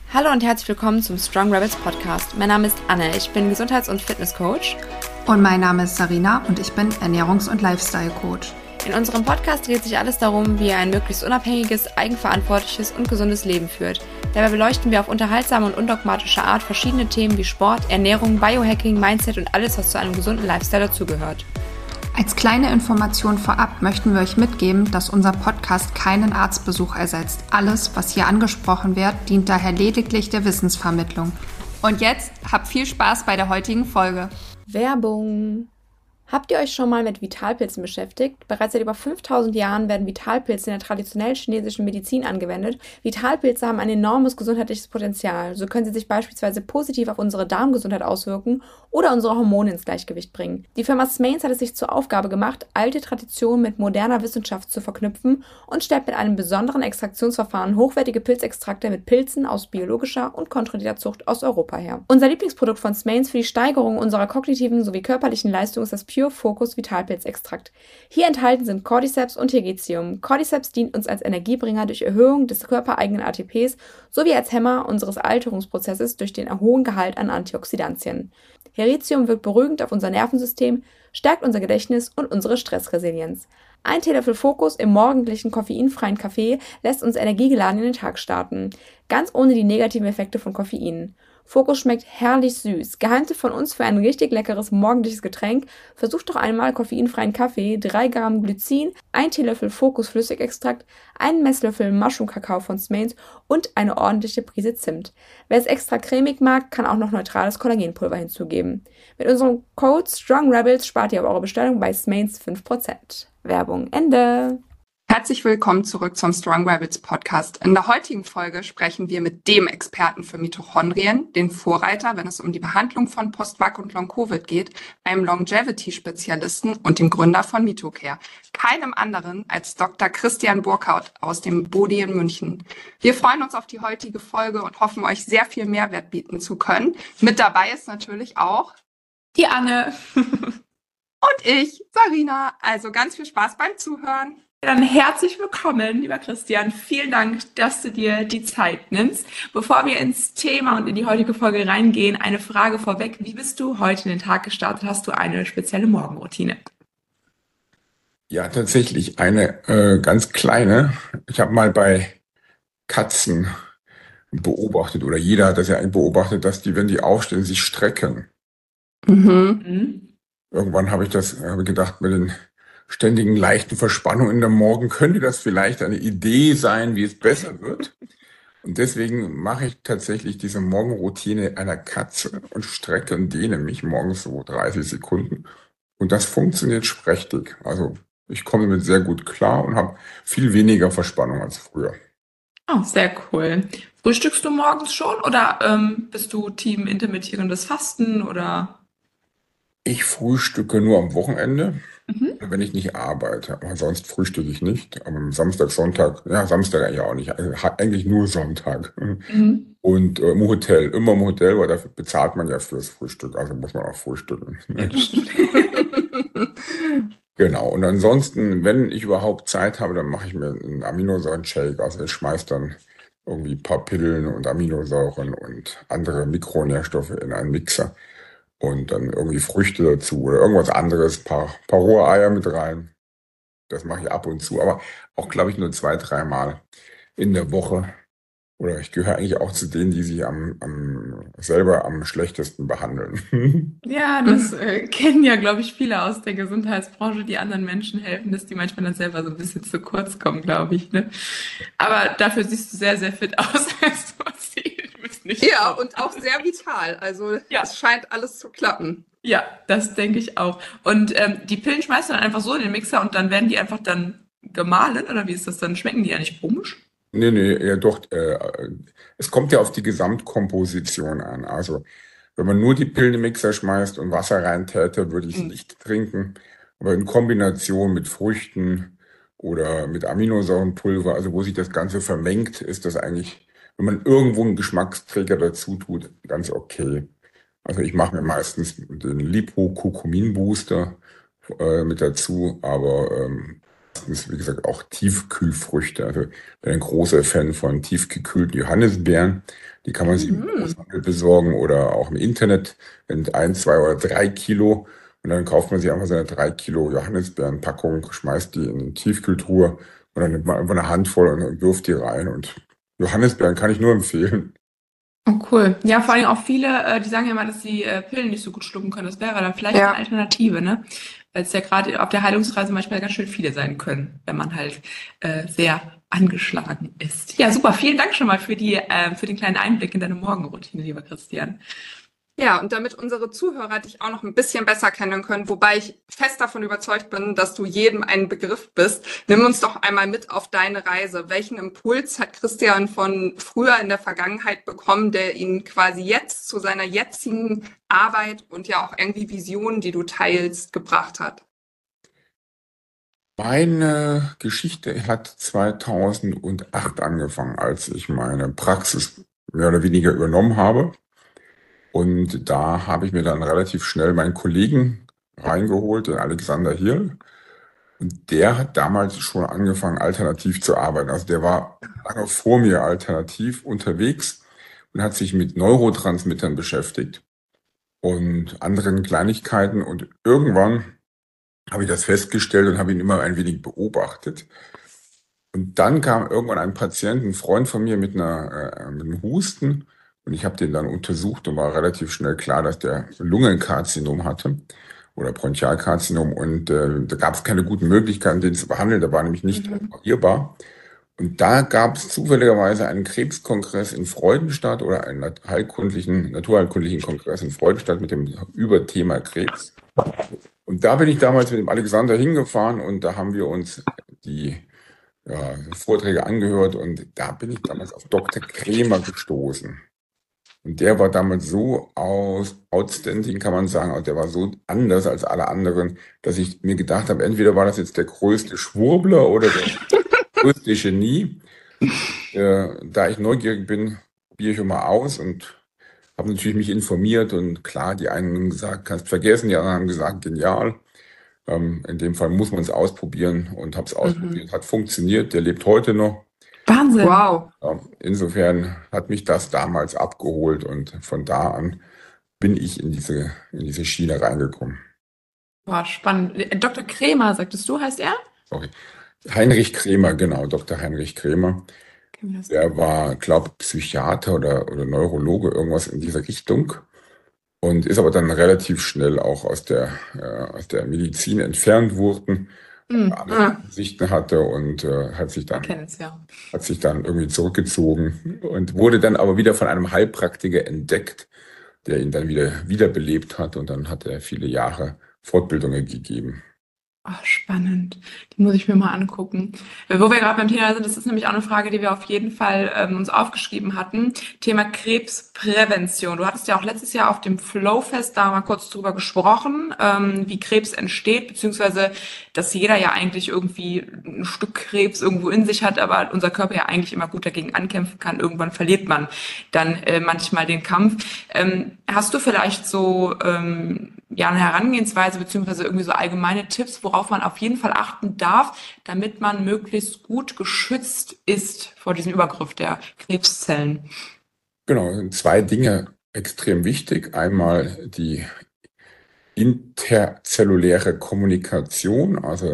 Hallo und herzlich willkommen zum Strong Rebels Podcast. Mein Name ist Anne, ich bin Gesundheits- und Fitnesscoach. Und mein Name ist Sarina und ich bin Ernährungs- und Lifestyle-Coach. In unserem Podcast dreht sich alles darum, wie ihr ein möglichst unabhängiges, eigenverantwortliches und gesundes Leben führt. Dabei beleuchten wir auf unterhaltsame und undogmatische Art verschiedene Themen wie Sport, Ernährung, Biohacking, Mindset und alles, was zu einem gesunden Lifestyle dazugehört. Als kleine Information vorab möchten wir euch mitgeben, dass unser Podcast keinen Arztbesuch ersetzt. Alles, was hier angesprochen wird, dient daher lediglich der Wissensvermittlung. Und jetzt habt viel Spaß bei der heutigen Folge. Werbung. Habt ihr euch schon mal mit Vitalpilzen beschäftigt? Bereits seit über 5000 Jahren werden Vitalpilze in der traditionell chinesischen Medizin angewendet. Vitalpilze haben ein enormes gesundheitliches Potenzial. So können sie sich beispielsweise positiv auf unsere Darmgesundheit auswirken oder unsere Hormone ins Gleichgewicht bringen. Die Firma Smains hat es sich zur Aufgabe gemacht, alte Traditionen mit moderner Wissenschaft zu verknüpfen und stellt mit einem besonderen Extraktionsverfahren hochwertige Pilzextrakte mit Pilzen aus biologischer und kontrollierter Zucht aus Europa her. Unser Lieblingsprodukt von Smains für die Steigerung unserer kognitiven sowie körperlichen Leistung ist das Pure Focus Vitalpilzextrakt. Hier enthalten sind Cordyceps und Tegetium. Cordyceps dient uns als Energiebringer durch Erhöhung des körpereigenen ATPs sowie als Hämmer unseres Alterungsprozesses durch den hohen Gehalt an Antioxidantien. Heritium wirkt beruhigend auf unser Nervensystem, stärkt unser Gedächtnis und unsere Stressresilienz. Ein Teelöffel Focus im morgendlichen koffeinfreien Kaffee lässt uns energiegeladen in den Tag starten, ganz ohne die negativen Effekte von Koffein. Focus schmeckt herrlich süß. Geheimtipp von uns für ein richtig leckeres morgendliches Getränk. Versucht doch einmal koffeinfreien Kaffee, 3 Gramm Glycin, 1 Teelöffel Focus Flüssigextrakt, 1 Messlöffel Mushroom-Kakao von Smains und eine ordentliche Prise Zimt. Wer es extra cremig mag, kann auch noch neutrales Kollagenpulver hinzugeben. Mit unserem Code STRONGREBELS spart ihr auf eure Bestellung bei Smains 5%. Werbung Ende. Herzlich willkommen zurück zum Strong Rebels Podcast. In der heutigen Folge sprechen wir mit dem Experten für Mitochondrien, den Vorreiter, wenn es um die Behandlung von Post-Vac und Long-Covid geht, einem Longevity-Spezialisten und dem Gründer von Mitocare. Keinem anderen als Dr. Christian Burkhardt aus dem Bodi in München. Wir freuen uns auf die heutige Folge und hoffen, euch sehr viel Mehrwert bieten zu können. Mit dabei ist natürlich auch Die Anne. und ich, Sarina. Also ganz viel Spaß beim Zuhören. Dann herzlich willkommen, lieber Christian. Vielen Dank, dass du dir die Zeit nimmst. Bevor wir ins Thema und in die heutige Folge reingehen, eine Frage vorweg. Wie bist du heute in den Tag gestartet? Hast du eine spezielle Morgenroutine? Ja, tatsächlich eine ganz kleine. Ich habe mal bei Katzen beobachtet, oder jeder hat das ja eigentlich beobachtet, dass die, wenn die aufstehen, sich strecken. Irgendwann habe ich gedacht, mit den ständigen leichten Verspannungen in der Morgen könnte das vielleicht eine Idee sein, wie es besser wird. Und deswegen mache ich tatsächlich diese Morgenroutine einer Katze und strecke und dehne mich morgens so 30 Sekunden. Und das funktioniert prächtig. Also ich komme damit sehr gut klar und habe viel weniger Verspannung als früher. Oh, sehr cool. Frühstückst du morgens schon oder bist du Team intermittierendes Fasten oder? Ich frühstücke nur am Wochenende, wenn ich nicht arbeite. Aber sonst frühstücke ich nicht. Aber am Samstag, Sonntag, ja, Samstag eigentlich auch nicht. Also eigentlich nur Sonntag. Und im Hotel, immer im Hotel, weil dafür bezahlt man ja fürs Frühstück. Also muss man auch frühstücken. Genau. Und ansonsten, wenn ich überhaupt Zeit habe, dann mache ich mir einen Aminosäuren-Shake. Also ich schmeiß dann irgendwie ein paar Pillen und Aminosäuren und andere Mikronährstoffe in einen Mixer. Und dann irgendwie Früchte dazu oder irgendwas anderes, paar rohe Eier mit rein. Das mache ich ab und zu, aber auch, glaube ich, nur 2, 3 Mal in der Woche. Oder ich gehöre eigentlich auch zu denen, die sich selber am schlechtesten behandeln. Ja, das kennen ja, glaube ich, viele aus der Gesundheitsbranche, die anderen Menschen helfen, dass die manchmal dann selber so ein bisschen zu kurz kommen, glaube ich. Ne? Aber dafür siehst du sehr, sehr fit aus. Ja, und auch sehr vital. Also Ja. Es scheint alles zu klappen. Ja, das denke ich auch. Und die Pillen schmeißt du dann einfach so in den Mixer und dann werden die einfach dann gemahlen? Oder wie ist das dann? Schmecken die ja nicht komisch? Nee, ja doch. Es kommt ja auf die Gesamtkomposition an. Also wenn man nur die Pillen im Mixer schmeißt und Wasser reintäte, würde ich es nicht trinken. Aber in Kombination mit Früchten oder mit Aminosäurenpulver, also wo sich das Ganze vermengt, ist das eigentlich, wenn man irgendwo einen Geschmacksträger dazu tut, ganz okay. Also ich mache mir meistens den Lipo-Kurkumin-Booster mit dazu, aber meistens, wie gesagt, auch Tiefkühlfrüchte. Also ich bin ein großer Fan von tiefgekühlten Johannisbeeren. Die kann man sich im Großhandel besorgen oder auch im Internet, in 1, 2 oder 3 Kilo. Und dann kauft man sich einfach so eine 3 Kilo Johannisbeerenpackung, schmeißt die in die Tiefkühltruhe und dann nimmt man einfach eine Handvoll und wirft die rein. Und Johannisbeeren kann ich nur empfehlen. Oh, cool. Ja, vor allem auch viele, die sagen ja mal, dass sie Pillen nicht so gut schlucken können. Das wäre dann vielleicht eine Alternative, ne? Weil es ja gerade auf der Heilungsreise manchmal ganz schön viele sein können, wenn man halt sehr angeschlagen ist. Ja, super. Vielen Dank schon mal für den kleinen Einblick in deine Morgenroutine, lieber Christian. Ja, und damit unsere Zuhörer dich auch noch ein bisschen besser kennen können, wobei ich fest davon überzeugt bin, dass du jedem ein Begriff bist, nimm uns doch einmal mit auf deine Reise. Welchen Impuls hat Christian von früher in der Vergangenheit bekommen, der ihn quasi jetzt zu seiner jetzigen Arbeit und ja auch irgendwie Visionen, die du teilst, gebracht hat? Meine Geschichte hat 2008 angefangen, als ich meine Praxis mehr oder weniger übernommen habe. Und da habe ich mir dann relativ schnell meinen Kollegen reingeholt, den Alexander Hirl. Und der hat damals schon angefangen, alternativ zu arbeiten. Also der war lange vor mir alternativ unterwegs und hat sich mit Neurotransmittern beschäftigt und anderen Kleinigkeiten. Und irgendwann habe ich das festgestellt und habe ihn immer ein wenig beobachtet. Und dann kam irgendwann ein Patient, ein Freund von mir mit einem Husten. Und ich habe den dann untersucht und war relativ schnell klar, dass der Lungenkarzinom hatte oder Bronchialkarzinom. Und da gab es keine guten Möglichkeiten, den zu behandeln. Der war nämlich nicht operierbar. Und da gab es zufälligerweise einen Krebskongress in Freudenstadt oder einen naturheilkundlichen Kongress in Freudenstadt mit dem Überthema Krebs. Und da bin ich damals mit dem Alexander hingefahren und da haben wir uns die Vorträge angehört und da bin ich damals auf Dr. Kremer gestoßen. Und der war damals so outstanding, kann man sagen, und der war so anders als alle anderen, dass ich mir gedacht habe, entweder war das jetzt der größte Schwurbler oder der größte Genie. Da ich neugierig bin, probiere ich immer aus und habe natürlich mich informiert und klar, die einen haben gesagt, kannst vergessen, die anderen haben gesagt, genial. In dem Fall muss man es ausprobieren und habe es ausprobiert. Hat funktioniert, der lebt heute noch. Wahnsinn. Wow. Insofern hat mich das damals abgeholt und von da an bin ich in diese Schiene reingekommen. Boah, spannend. Dr. Kremer, sagtest du, heißt er? Sorry. Heinrich Kremer, genau, Dr. Heinrich Kremer. Der war, glaube ich, Psychiater oder Neurologe, irgendwas in dieser Richtung. Und ist aber dann relativ schnell auch aus der Medizin entfernt worden, andere Ansichten hatte und hat sich dann irgendwie zurückgezogen und wurde dann aber wieder von einem Heilpraktiker entdeckt, der ihn dann wiederbelebt hat und dann hat er viele Jahre Fortbildungen gegeben. Ach, spannend. Die muss ich mir mal angucken. Wo wir gerade beim Thema sind, das ist nämlich auch eine Frage, die wir auf jeden Fall uns aufgeschrieben hatten. Thema Krebsprävention. Du hattest ja auch letztes Jahr auf dem Flowfest da mal kurz drüber gesprochen, wie Krebs entsteht, beziehungsweise, dass jeder ja eigentlich irgendwie ein Stück Krebs irgendwo in sich hat, aber unser Körper ja eigentlich immer gut dagegen ankämpfen kann. Irgendwann verliert man dann manchmal den Kampf. Hast du vielleicht so eine Herangehensweise beziehungsweise irgendwie so allgemeine Tipps, worauf man auf jeden Fall achten darf, damit man möglichst gut geschützt ist vor diesem Übergriff der Krebszellen? Genau, sind 2 Dinge extrem wichtig. Einmal die interzelluläre Kommunikation, also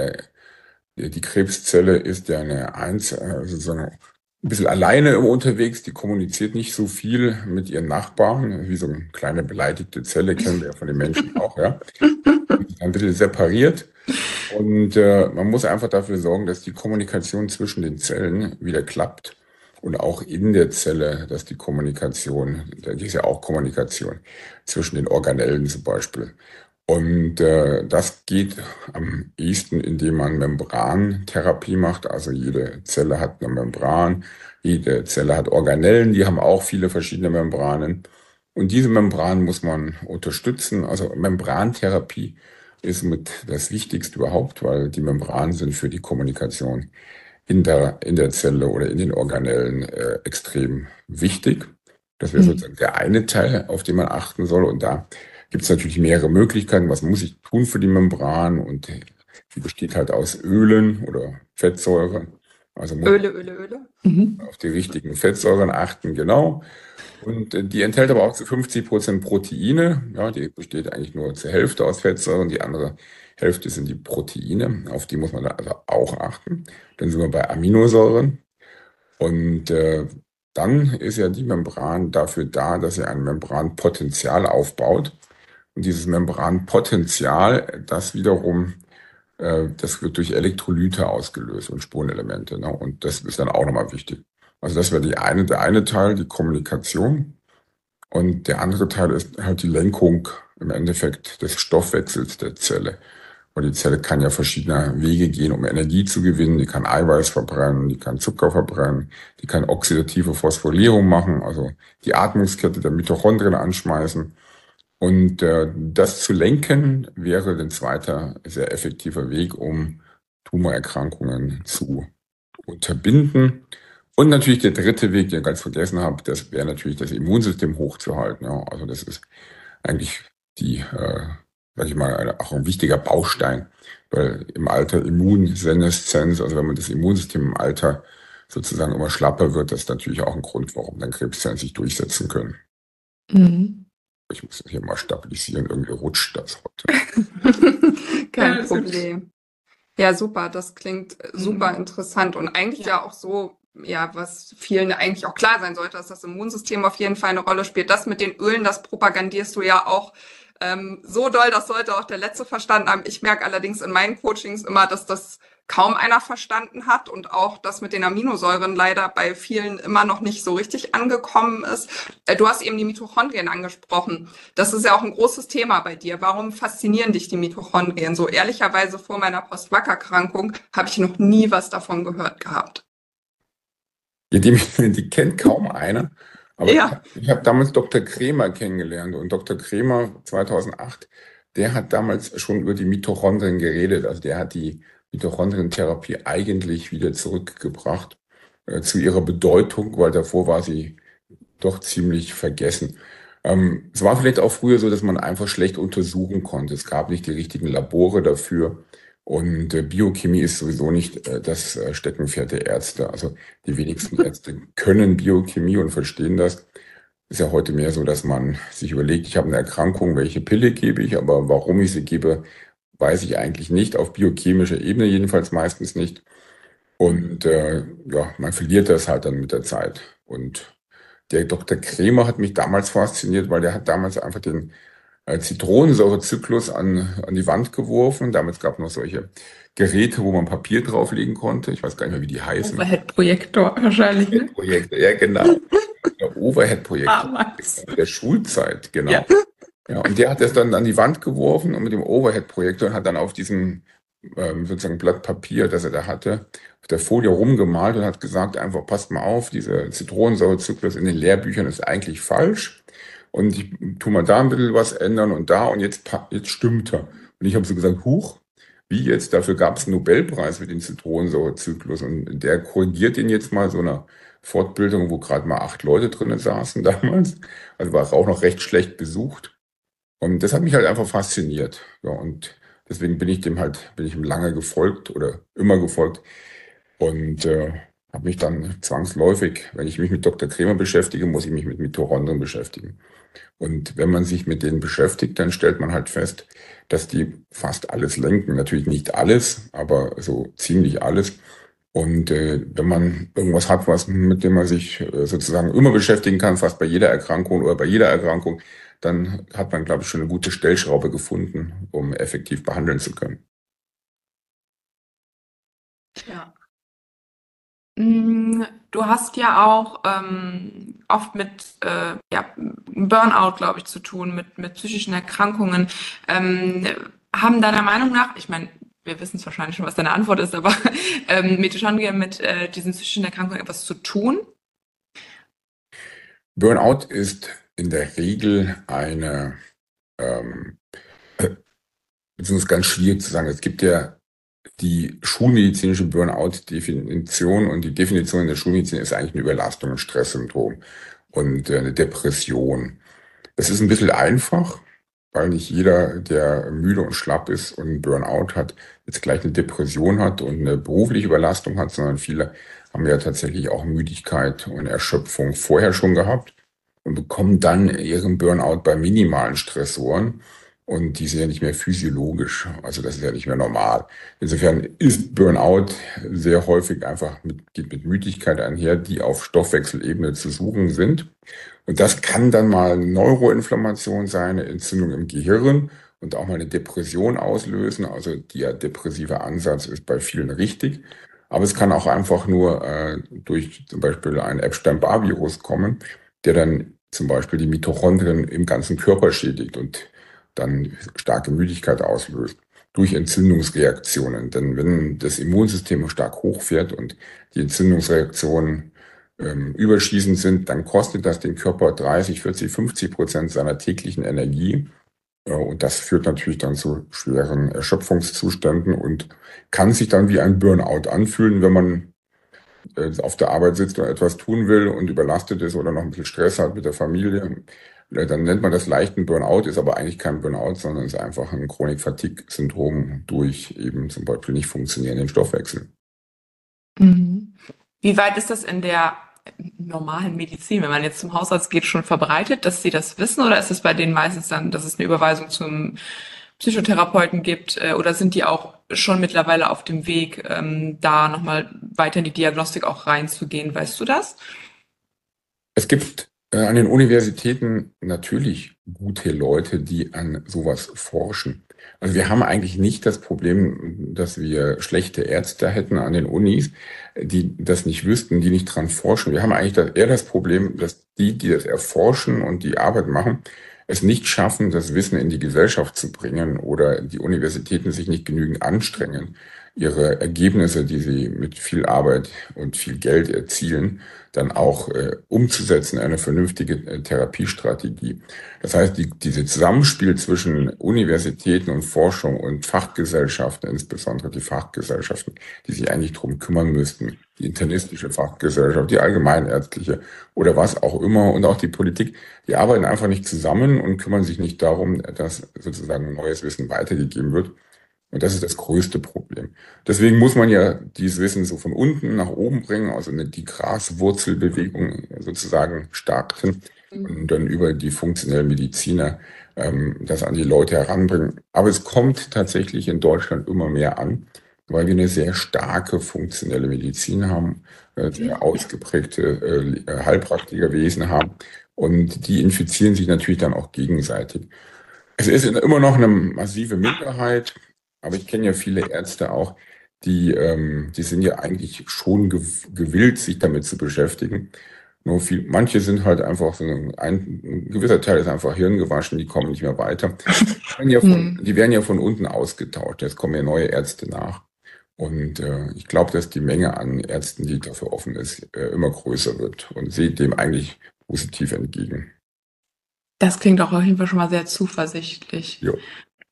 die Krebszelle ist ja sozusagen ein bisschen alleine immer unterwegs, die kommuniziert nicht so viel mit ihren Nachbarn, wie so eine kleine beleidigte Zelle, kennen wir ja von den Menschen auch, ja. Ein bisschen separiert und man muss einfach dafür sorgen, dass die Kommunikation zwischen den Zellen wieder klappt und auch in der Zelle, dass die Kommunikation, da ist ja auch Kommunikation zwischen den Organellen zum Beispiel. Und das geht am ehesten, indem man Membrantherapie macht. Also jede Zelle hat eine Membran, jede Zelle hat Organellen, die haben auch viele verschiedene Membranen. Und diese Membran muss man unterstützen. Also Membrantherapie ist mit das Wichtigste überhaupt, weil die Membranen sind für die Kommunikation in der Zelle oder in den Organellen extrem wichtig. Das wäre sozusagen der eine Teil, auf den man achten soll. Und da gibt es natürlich mehrere Möglichkeiten. Was muss ich tun für die Membran? Und die besteht halt aus Ölen oder Fettsäure. Also muss Öle. man auf die richtigen Fettsäuren achten, genau. Und die enthält aber auch zu 50% Proteine. Ja, die besteht eigentlich nur zur Hälfte aus Fettsäuren. Die andere Hälfte sind die Proteine. Auf die muss man da also auch achten. Dann sind wir bei Aminosäuren. Und dann ist ja die Membran dafür da, dass sie ein Membranpotenzial aufbaut. Und dieses Membranpotenzial, das wiederum, das wird durch Elektrolyte ausgelöst und Spurenelemente. Ne? Und das ist dann auch nochmal wichtig. Also das wäre der eine Teil, die Kommunikation. Und der andere Teil ist halt die Lenkung im Endeffekt des Stoffwechsels der Zelle. Und die Zelle kann ja verschiedene Wege gehen, um Energie zu gewinnen. Die kann Eiweiß verbrennen, die kann Zucker verbrennen, die kann oxidative Phosphorylierung machen, also die Atmungskette der Mitochondrien anschmeißen. Und das zu lenken wäre ein zweiter sehr effektiver Weg, um Tumorerkrankungen zu unterbinden. Und natürlich der dritte Weg, den ich ganz vergessen habe, das wäre natürlich das Immunsystem hochzuhalten. Ja. Also das ist eigentlich sag ich mal, auch ein wichtiger Baustein, weil im Alter Immunseneszenz, also wenn man das Immunsystem im Alter sozusagen immer schlapper wird, das ist natürlich auch ein Grund, warum dann Krebszellen sich durchsetzen können. Mhm. Ich muss das hier mal stabilisieren, irgendwie rutscht das heute. Kein Problem. Ja, super, das klingt super interessant und eigentlich ja auch so, ja, was vielen eigentlich auch klar sein sollte, dass das Immunsystem auf jeden Fall eine Rolle spielt. Das mit den Ölen, das propagandierst du ja auch so doll, das sollte auch der Letzte verstanden haben. Ich merke allerdings in meinen Coachings immer, dass das kaum einer verstanden hat und auch das mit den Aminosäuren leider bei vielen immer noch nicht so richtig angekommen ist. Du hast eben die Mitochondrien angesprochen. Das ist ja auch ein großes Thema bei dir. Warum faszinieren dich die Mitochondrien? So ehrlicherweise vor meiner Post-Wac-Erkrankung habe ich noch nie was davon gehört gehabt. Ja, die kennt kaum einer. Aber Ja. ich habe damals Dr. Kremer kennengelernt und Dr. Kremer 2008, der hat damals schon über die Mitochondrien geredet. Also der hat die Mitochondrientherapie eigentlich wieder zurückgebracht zu ihrer Bedeutung, weil davor war sie doch ziemlich vergessen. Es war vielleicht auch früher so, dass man einfach schlecht untersuchen konnte. Es gab nicht die richtigen Labore dafür. Und Biochemie ist sowieso nicht das Steckenpferd der Ärzte. Also die wenigsten Ärzte können Biochemie und verstehen das. Ist ja heute mehr so, dass man sich überlegt, ich habe eine Erkrankung, welche Pille gebe ich, aber warum ich sie gebe, weiß ich eigentlich nicht, auf biochemischer Ebene jedenfalls meistens nicht. Und ja, man verliert das halt dann mit der Zeit. Und der Dr. Kremer hat mich damals fasziniert, weil der hat damals einfach den Zitronensäurezyklus an die Wand geworfen. Damals gab es noch solche Geräte, wo man Papier drauflegen konnte. Ich weiß gar nicht mehr, wie die heißen. Overhead-Projektor wahrscheinlich. Ne? Projektor, ja genau. Der Overhead-Projektor Damals. der Schulzeit, genau. Ja. Ja, und der hat das dann an die Wand geworfen und mit dem Overhead-Projektor hat dann auf diesem sozusagen Blatt Papier, das er da hatte, auf der Folie rumgemalt und hat gesagt, einfach passt mal auf, dieser Zitronensäurezyklus in den Lehrbüchern ist eigentlich falsch. Und ich tu mal da ein bisschen was ändern und da und jetzt stimmt er. Und ich habe so gesagt, huch, wie jetzt? Dafür gab es einen Nobelpreis für den Zitronensäurezyklus und der korrigiert den jetzt mal so einer Fortbildung, wo gerade mal 8 Leute drinnen saßen damals. Also war auch noch recht schlecht besucht. Und das hat mich halt einfach fasziniert. Ja, und deswegen bin ich ihm lange gefolgt oder immer gefolgt und habe mich dann zwangsläufig, wenn ich mich mit Dr. Kremer beschäftige, muss ich mich mit Mitochondrien beschäftigen. Und wenn man sich mit denen beschäftigt, dann stellt man halt fest, dass die fast alles lenken. Natürlich nicht alles, aber so ziemlich alles. Und wenn man irgendwas hat, mit dem man sich sozusagen immer beschäftigen kann, fast bei jeder Erkrankung oder bei jeder Erkrankung, dann hat man, glaube ich, schon eine gute Stellschraube gefunden, um effektiv behandeln zu können. Ja. Du hast ja auch oft mit Burnout, glaube ich, zu tun, mit psychischen Erkrankungen. Haben deiner Meinung nach, ich meine, wir wissen es wahrscheinlich schon, was deine Antwort ist, aber Mitochondrien mit diesen psychischen Erkrankungen etwas zu tun? Burnout ist in der Regel beziehungsweise ganz schwierig zu sagen. Es gibt ja die schulmedizinische Burnout-Definition und die Definition in der Schulmedizin ist eigentlich eine Überlastung, ein Stresssyndrom und eine Depression. Es ist ein bisschen einfach, weil nicht jeder, der müde und schlapp ist und einen Burnout hat, jetzt gleich eine Depression hat und eine berufliche Überlastung hat, sondern viele haben ja tatsächlich auch Müdigkeit und Erschöpfung vorher schon gehabt und bekommen dann ihren Burnout bei minimalen Stressoren. Und die sind ja nicht mehr physiologisch. Also das ist ja nicht mehr normal. Insofern ist Burnout sehr häufig geht mit Müdigkeit einher, die auf Stoffwechselebene zu suchen sind. Und das kann dann mal eine Neuroinflammation sein, eine Entzündung im Gehirn und auch mal eine Depression auslösen. Also der depressive Ansatz ist bei vielen richtig. Aber es kann auch einfach nur durch zum Beispiel ein Epstein-Barr-Virus kommen, der dann zum Beispiel die Mitochondrien im ganzen Körper schädigt und dann starke Müdigkeit auslöst durch Entzündungsreaktionen. Denn wenn das Immunsystem stark hochfährt und die Entzündungsreaktionen überschießend sind, dann kostet das den Körper 30, 40, 50% seiner täglichen Energie. Und das führt natürlich dann zu schweren Erschöpfungszuständen und kann sich dann wie ein Burnout anfühlen, wenn man auf der Arbeit sitzt und etwas tun will und überlastet ist oder noch ein bisschen Stress hat mit der Familie. Dann nennt man das leichten Burnout, ist aber eigentlich kein Burnout, sondern ist einfach ein Chronik-Fatigue-Syndrom durch eben zum Beispiel nicht funktionierenden Stoffwechsel. Mhm. Wie weit ist das in der normalen Medizin, wenn man jetzt zum Hausarzt geht, schon verbreitet, dass sie das wissen, oder ist es bei denen meistens dann, dass es eine Überweisung zum Psychotherapeuten gibt, oder sind die auch schon mittlerweile auf dem Weg, da nochmal weiter in die Diagnostik auch reinzugehen? Weißt du das? Es gibt an den Universitäten natürlich gute Leute, die an sowas forschen. Also wir haben eigentlich nicht das Problem, dass wir schlechte Ärzte hätten an den Unis, die das nicht wüssten, die nicht dran forschen. Wir haben eigentlich eher das Problem, dass die das erforschen und die Arbeit machen, es nicht schaffen, das Wissen in die Gesellschaft zu bringen oder die Universitäten sich nicht genügend anstrengen, ihre Ergebnisse, die sie mit viel Arbeit und viel Geld erzielen, dann auch umzusetzen, eine vernünftige Therapiestrategie. Das heißt, diese Zusammenspiel zwischen Universitäten und Forschung und Fachgesellschaften, insbesondere die Fachgesellschaften, die sich eigentlich drum kümmern müssten, die internistische Fachgesellschaft, die allgemeinärztliche oder was auch immer und auch die Politik, die arbeiten einfach nicht zusammen und kümmern sich nicht darum, dass sozusagen neues Wissen weitergegeben wird. Und das ist das größte Problem. Deswegen muss man ja dieses Wissen so von unten nach oben bringen, also die Graswurzelbewegung sozusagen starten und dann über die funktionellen Mediziner das an die Leute heranbringen. Aber es kommt tatsächlich in Deutschland immer mehr an, weil wir eine sehr starke funktionelle Medizin haben, sehr ausgeprägte Heilpraktikerwesen haben und die infizieren sich natürlich dann auch gegenseitig. Es ist immer noch eine massive Minderheit, aber ich kenne ja viele Ärzte auch, die sind ja eigentlich schon gewillt, sich damit zu beschäftigen. Nur manche sind halt einfach ein gewisser Teil ist einfach hirngewaschen, die kommen nicht mehr weiter. Die werden ja von unten ausgetauscht. Jetzt kommen ja neue Ärzte nach. Und ich glaube, dass die Menge an Ärzten, die dafür offen ist, immer größer wird und sehe dem eigentlich positiv entgegen. Das klingt auch auf jeden Fall schon mal sehr zuversichtlich. Jo.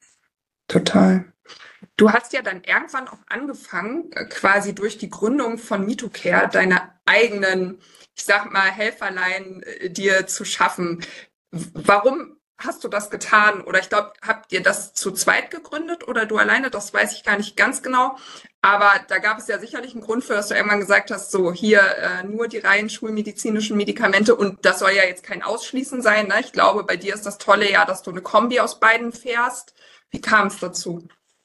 Total. Du hast ja dann irgendwann auch angefangen, quasi durch die Gründung von MitoCare deine eigenen, ich sag mal, Helferlein dir zu schaffen. Warum hast du das getan? Oder ich glaube, habt ihr das zu zweit gegründet oder du alleine? Das weiß ich gar nicht ganz genau. Aber da gab es ja sicherlich einen Grund für, dass du irgendwann gesagt hast, so hier nur die rein schulmedizinischen Medikamente, und das soll ja jetzt kein Ausschließen sein. Ne? Ich glaube, bei dir ist das Tolle ja, dass du eine Kombi aus beiden fährst. Wie kam es dazu?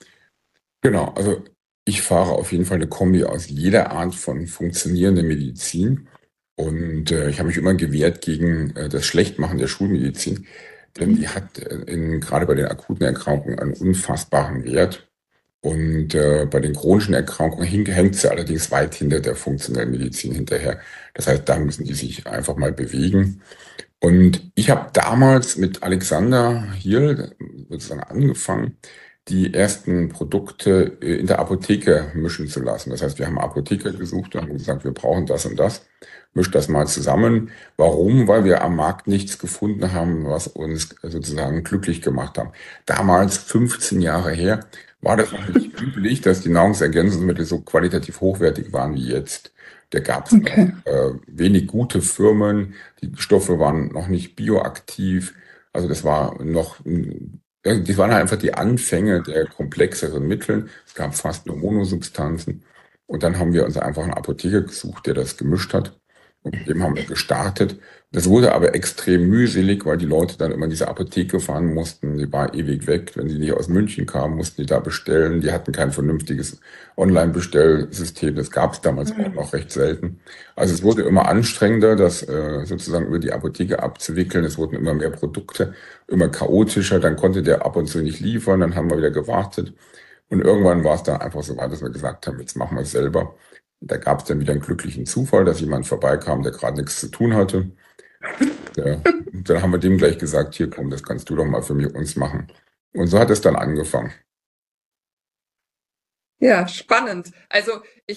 Genau, also ich fahre auf jeden Fall eine Kombi aus jeder Art von funktionierender Medizin. Und ich habe mich immer gewehrt gegen das Schlechtmachen der Schulmedizin, denn die hat gerade bei den akuten Erkrankungen einen unfassbaren Wert. Und bei den chronischen Erkrankungen hängt sie allerdings weit hinter der funktionellen Medizin hinterher. Das heißt, da müssen die sich einfach mal bewegen. Und ich habe damals mit Alexander hier sozusagen angefangen, die ersten Produkte in der Apotheke mischen zu lassen. Das heißt, wir haben Apotheker gesucht und haben gesagt, wir brauchen das und das. Mischt das mal zusammen. Warum? Weil wir am Markt nichts gefunden haben, was uns sozusagen glücklich gemacht hat. Damals, 15 Jahre her, war das noch nicht üblich, dass die Nahrungsergänzungsmittel so qualitativ hochwertig waren wie jetzt. Da gab es wenig gute Firmen, die Stoffe waren noch nicht bioaktiv. Also das war noch das waren halt einfach die Anfänge der komplexeren Mittel. Es gab fast nur Monosubstanzen. Und dann haben wir uns einfach einen Apotheker gesucht, der das gemischt hat. Und mit dem haben wir gestartet. Das wurde aber extrem mühselig, weil die Leute dann immer in diese Apotheke fahren mussten. Die war ewig weg. Wenn sie nicht aus München kamen, mussten die da bestellen. Die hatten kein vernünftiges Online-Bestellsystem. Das gab es damals auch noch recht selten. Also es wurde immer anstrengender, das sozusagen über die Apotheke abzuwickeln. Es wurden immer mehr Produkte, immer chaotischer. Dann konnte der ab und zu nicht liefern. Dann haben wir wieder gewartet. Und irgendwann war es dann einfach so weit, dass wir gesagt haben, jetzt machen wir es selber. Da gab es dann wieder einen glücklichen Zufall, dass jemand vorbeikam, der gerade nichts zu tun hatte. Dann haben wir dem gleich gesagt, hier komm, das kannst du doch mal für uns machen. Und so hat es dann angefangen. Ja, spannend. Also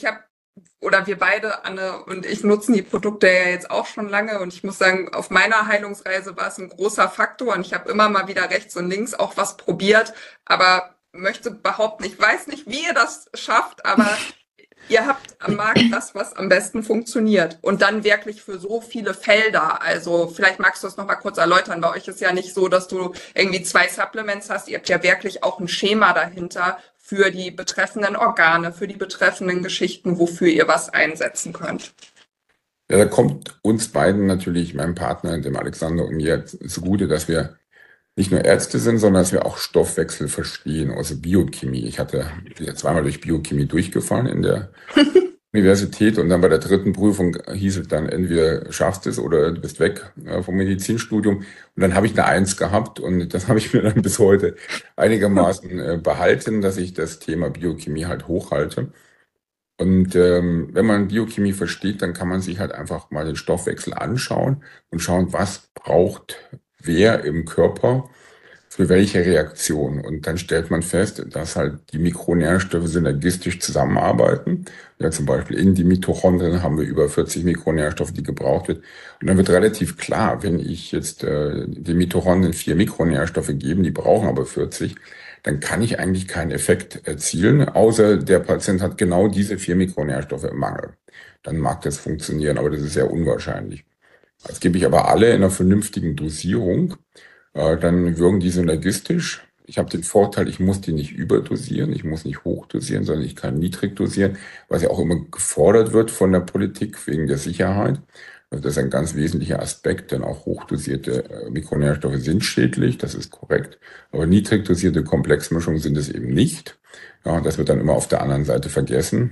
wir beide, Anne und ich, nutzen die Produkte ja jetzt auch schon lange und ich muss sagen, auf meiner Heilungsreise war es ein großer Faktor und ich habe immer mal wieder rechts und links auch was probiert, aber möchte behaupten, ich weiß nicht, wie ihr das schafft, aber ihr habt am Markt das, was am besten funktioniert und dann wirklich für so viele Felder. Also vielleicht magst du es noch mal kurz erläutern. Bei euch ist ja nicht so, dass du irgendwie 2 Supplements hast. Ihr habt ja wirklich auch ein Schema dahinter für die betreffenden Organe, für die betreffenden Geschichten, wofür ihr was einsetzen könnt. Ja, da kommt uns beiden natürlich, meinem Partner, dem Alexander und mir, zugute, dass wir nicht nur Ärzte sind, sondern dass wir auch Stoffwechsel verstehen, also Biochemie. Ich bin ja zweimal durch Biochemie durchgefallen in der Universität und dann bei der 3. Prüfung hieß es dann, entweder schaffst du es oder du bist weg vom Medizinstudium. Und dann habe ich eine 1 gehabt und das habe ich mir dann bis heute einigermaßen behalten, dass ich das Thema Biochemie halt hochhalte. Und wenn man Biochemie versteht, dann kann man sich halt einfach mal den Stoffwechsel anschauen und schauen, was braucht wer im Körper für welche Reaktion. Und dann stellt man fest, dass halt die Mikronährstoffe synergistisch zusammenarbeiten. Ja, zum Beispiel in die Mitochondrien haben wir über 40 Mikronährstoffe, die gebraucht wird. Und dann wird relativ klar, wenn ich jetzt den Mitochondrien 4 Mikronährstoffe gebe, die brauchen aber 40, dann kann ich eigentlich keinen Effekt erzielen, außer der Patient hat genau diese 4 Mikronährstoffe im Mangel. Dann mag das funktionieren, aber das ist sehr unwahrscheinlich. Das gebe ich aber alle in einer vernünftigen Dosierung, dann wirken die synergistisch. Ich habe den Vorteil, ich muss die nicht überdosieren, ich muss nicht hochdosieren, sondern ich kann niedrig dosieren, was ja auch immer gefordert wird von der Politik wegen der Sicherheit. Also das ist ein ganz wesentlicher Aspekt, denn auch hochdosierte Mikronährstoffe sind schädlich, das ist korrekt, aber niedrig dosierte Komplexmischungen sind es eben nicht. Ja, das wird dann immer auf der anderen Seite vergessen.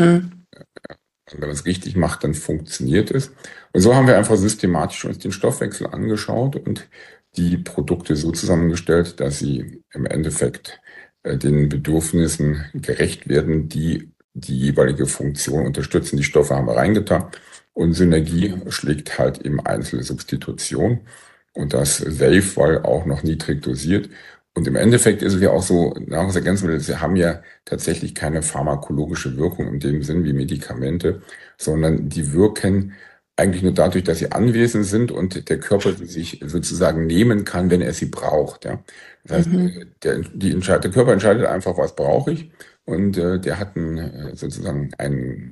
Wenn man es richtig macht, dann funktioniert es. Und so haben wir einfach systematisch uns den Stoffwechsel angeschaut und die Produkte so zusammengestellt, dass sie im Endeffekt den Bedürfnissen gerecht werden, die die jeweilige Funktion unterstützen. Die Stoffe haben wir reingetan und Synergie schlägt halt eben Einzelsubstitution und das safe, weil auch noch niedrig dosiert. Und im Endeffekt ist es ja auch so, Nahrungsergänzungsmittel, sie haben ja tatsächlich keine pharmakologische Wirkung in dem Sinn wie Medikamente, sondern die wirken eigentlich nur dadurch, dass sie anwesend sind und der Körper sie sich sozusagen nehmen kann, wenn er sie braucht. Ja. Das heißt, der Körper entscheidet einfach, was brauche ich und der hat sozusagen ein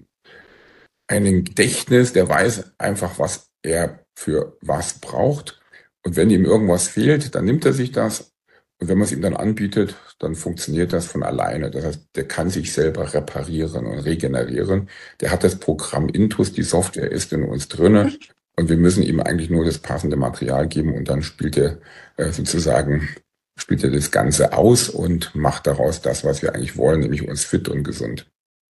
Gedächtnis, der weiß einfach, was er für was braucht. Und wenn ihm irgendwas fehlt, dann nimmt er sich das. Und wenn man es ihm dann anbietet, dann funktioniert das von alleine. Das heißt, der kann sich selber reparieren und regenerieren. Der hat das Programm Intus, die Software ist in uns drinne. Und wir müssen ihm eigentlich nur das passende Material geben und dann spielt er das Ganze aus und macht daraus das, was wir eigentlich wollen, nämlich uns fit und gesund.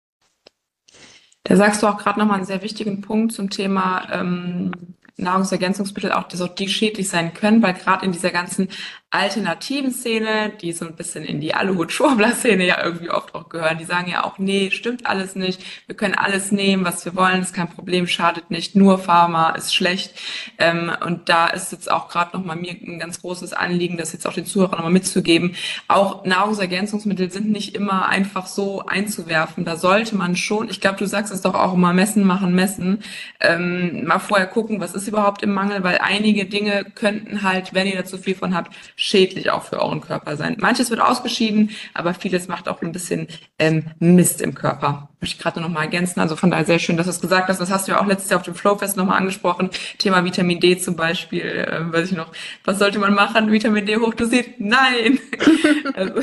Da sagst du auch gerade nochmal einen sehr wichtigen Punkt zum Thema Nahrungsergänzungsmittel, auch die schädlich sein können, weil gerade in dieser ganzen alternativen Szene, die so ein bisschen in die Aluhut-Schwurbler-Szene ja irgendwie oft auch gehören, die sagen ja auch, nee, stimmt alles nicht, wir können alles nehmen, was wir wollen, ist kein Problem, schadet nicht, nur Pharma ist schlecht. Und da ist jetzt auch gerade nochmal mir ein ganz großes Anliegen, das jetzt auch den Zuhörern nochmal mitzugeben. Auch Nahrungsergänzungsmittel sind nicht immer einfach so einzuwerfen. Da sollte man schon, ich glaube, du sagst es doch auch immer, messen, mal vorher gucken, was ist überhaupt im Mangel, weil einige Dinge könnten halt, wenn ihr da zu viel von habt, schädlich auch für euren Körper sein. Manches wird ausgeschieden, aber vieles macht auch ein bisschen Mist im Körper. Möchte ich gerade noch mal ergänzen. Also von daher sehr schön, dass du es gesagt hast. Das hast du ja auch letztes Jahr auf dem Flowfest nochmal angesprochen. Thema Vitamin D zum Beispiel. Weiß ich noch, was sollte man machen? Vitamin D hochdosiert? Nein! Also,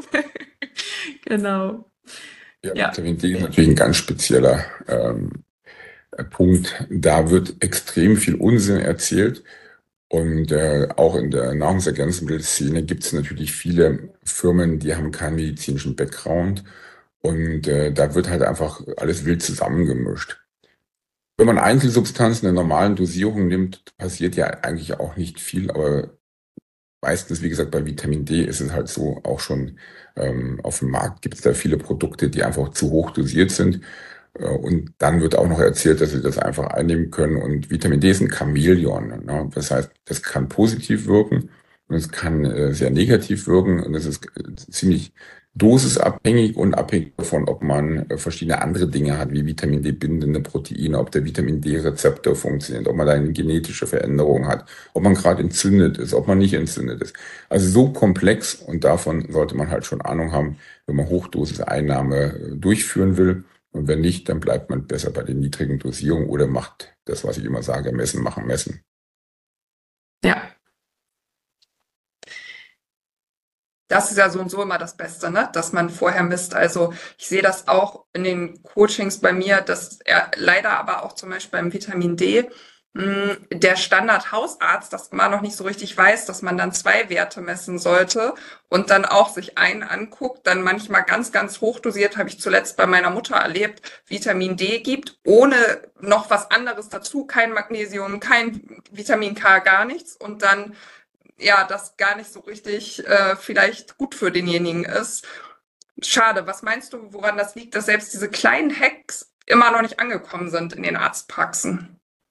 genau. Ja, Vitamin D ist natürlich ein ganz spezieller Punkt. Da wird extrem viel Unsinn erzählt. Und auch in der Nahrungsergänzungsmittelszene gibt es natürlich viele Firmen, die haben keinen medizinischen Background. Und da wird halt einfach alles wild zusammengemischt. Wenn man Einzelsubstanzen in der normalen Dosierung nimmt, passiert ja eigentlich auch nicht viel, aber meistens, wie gesagt, bei Vitamin D ist es halt so, auch schon auf dem Markt gibt es da viele Produkte, die einfach zu hoch dosiert sind. Und dann wird auch noch erzählt, dass sie das einfach einnehmen können. Und Vitamin D ist ein Chamäleon, ne? Das heißt, das kann positiv wirken und es kann sehr negativ wirken. Und es ist ziemlich dosisabhängig und abhängig davon, ob man verschiedene andere Dinge hat, wie Vitamin D-bindende Proteine, ob der Vitamin D-Rezeptor funktioniert, ob man da eine genetische Veränderung hat, ob man gerade entzündet ist, ob man nicht entzündet ist. Also so komplex, und davon sollte man halt schon Ahnung haben, wenn man Hochdosiseinnahme durchführen will. Und wenn nicht, dann bleibt man besser bei den niedrigen Dosierungen oder macht das, was ich immer sage, messen, machen, messen. Ja. Das ist ja so und so immer das Beste, ne? Dass man vorher misst. Also ich sehe das auch in den Coachings bei mir, dass leider aber auch zum Beispiel beim Vitamin D der Standardhausarzt das immer noch nicht so richtig weiß, dass man dann 2 Werte messen sollte und dann auch sich einen anguckt, dann manchmal ganz, ganz hochdosiert, habe ich zuletzt bei meiner Mutter erlebt, Vitamin D gibt, ohne noch was anderes dazu, kein Magnesium, kein Vitamin K, gar nichts, und dann ja, das gar nicht so richtig vielleicht gut für denjenigen ist. Schade. Was meinst du, woran das liegt, dass selbst diese kleinen Hacks immer noch nicht angekommen sind in den Arztpraxen?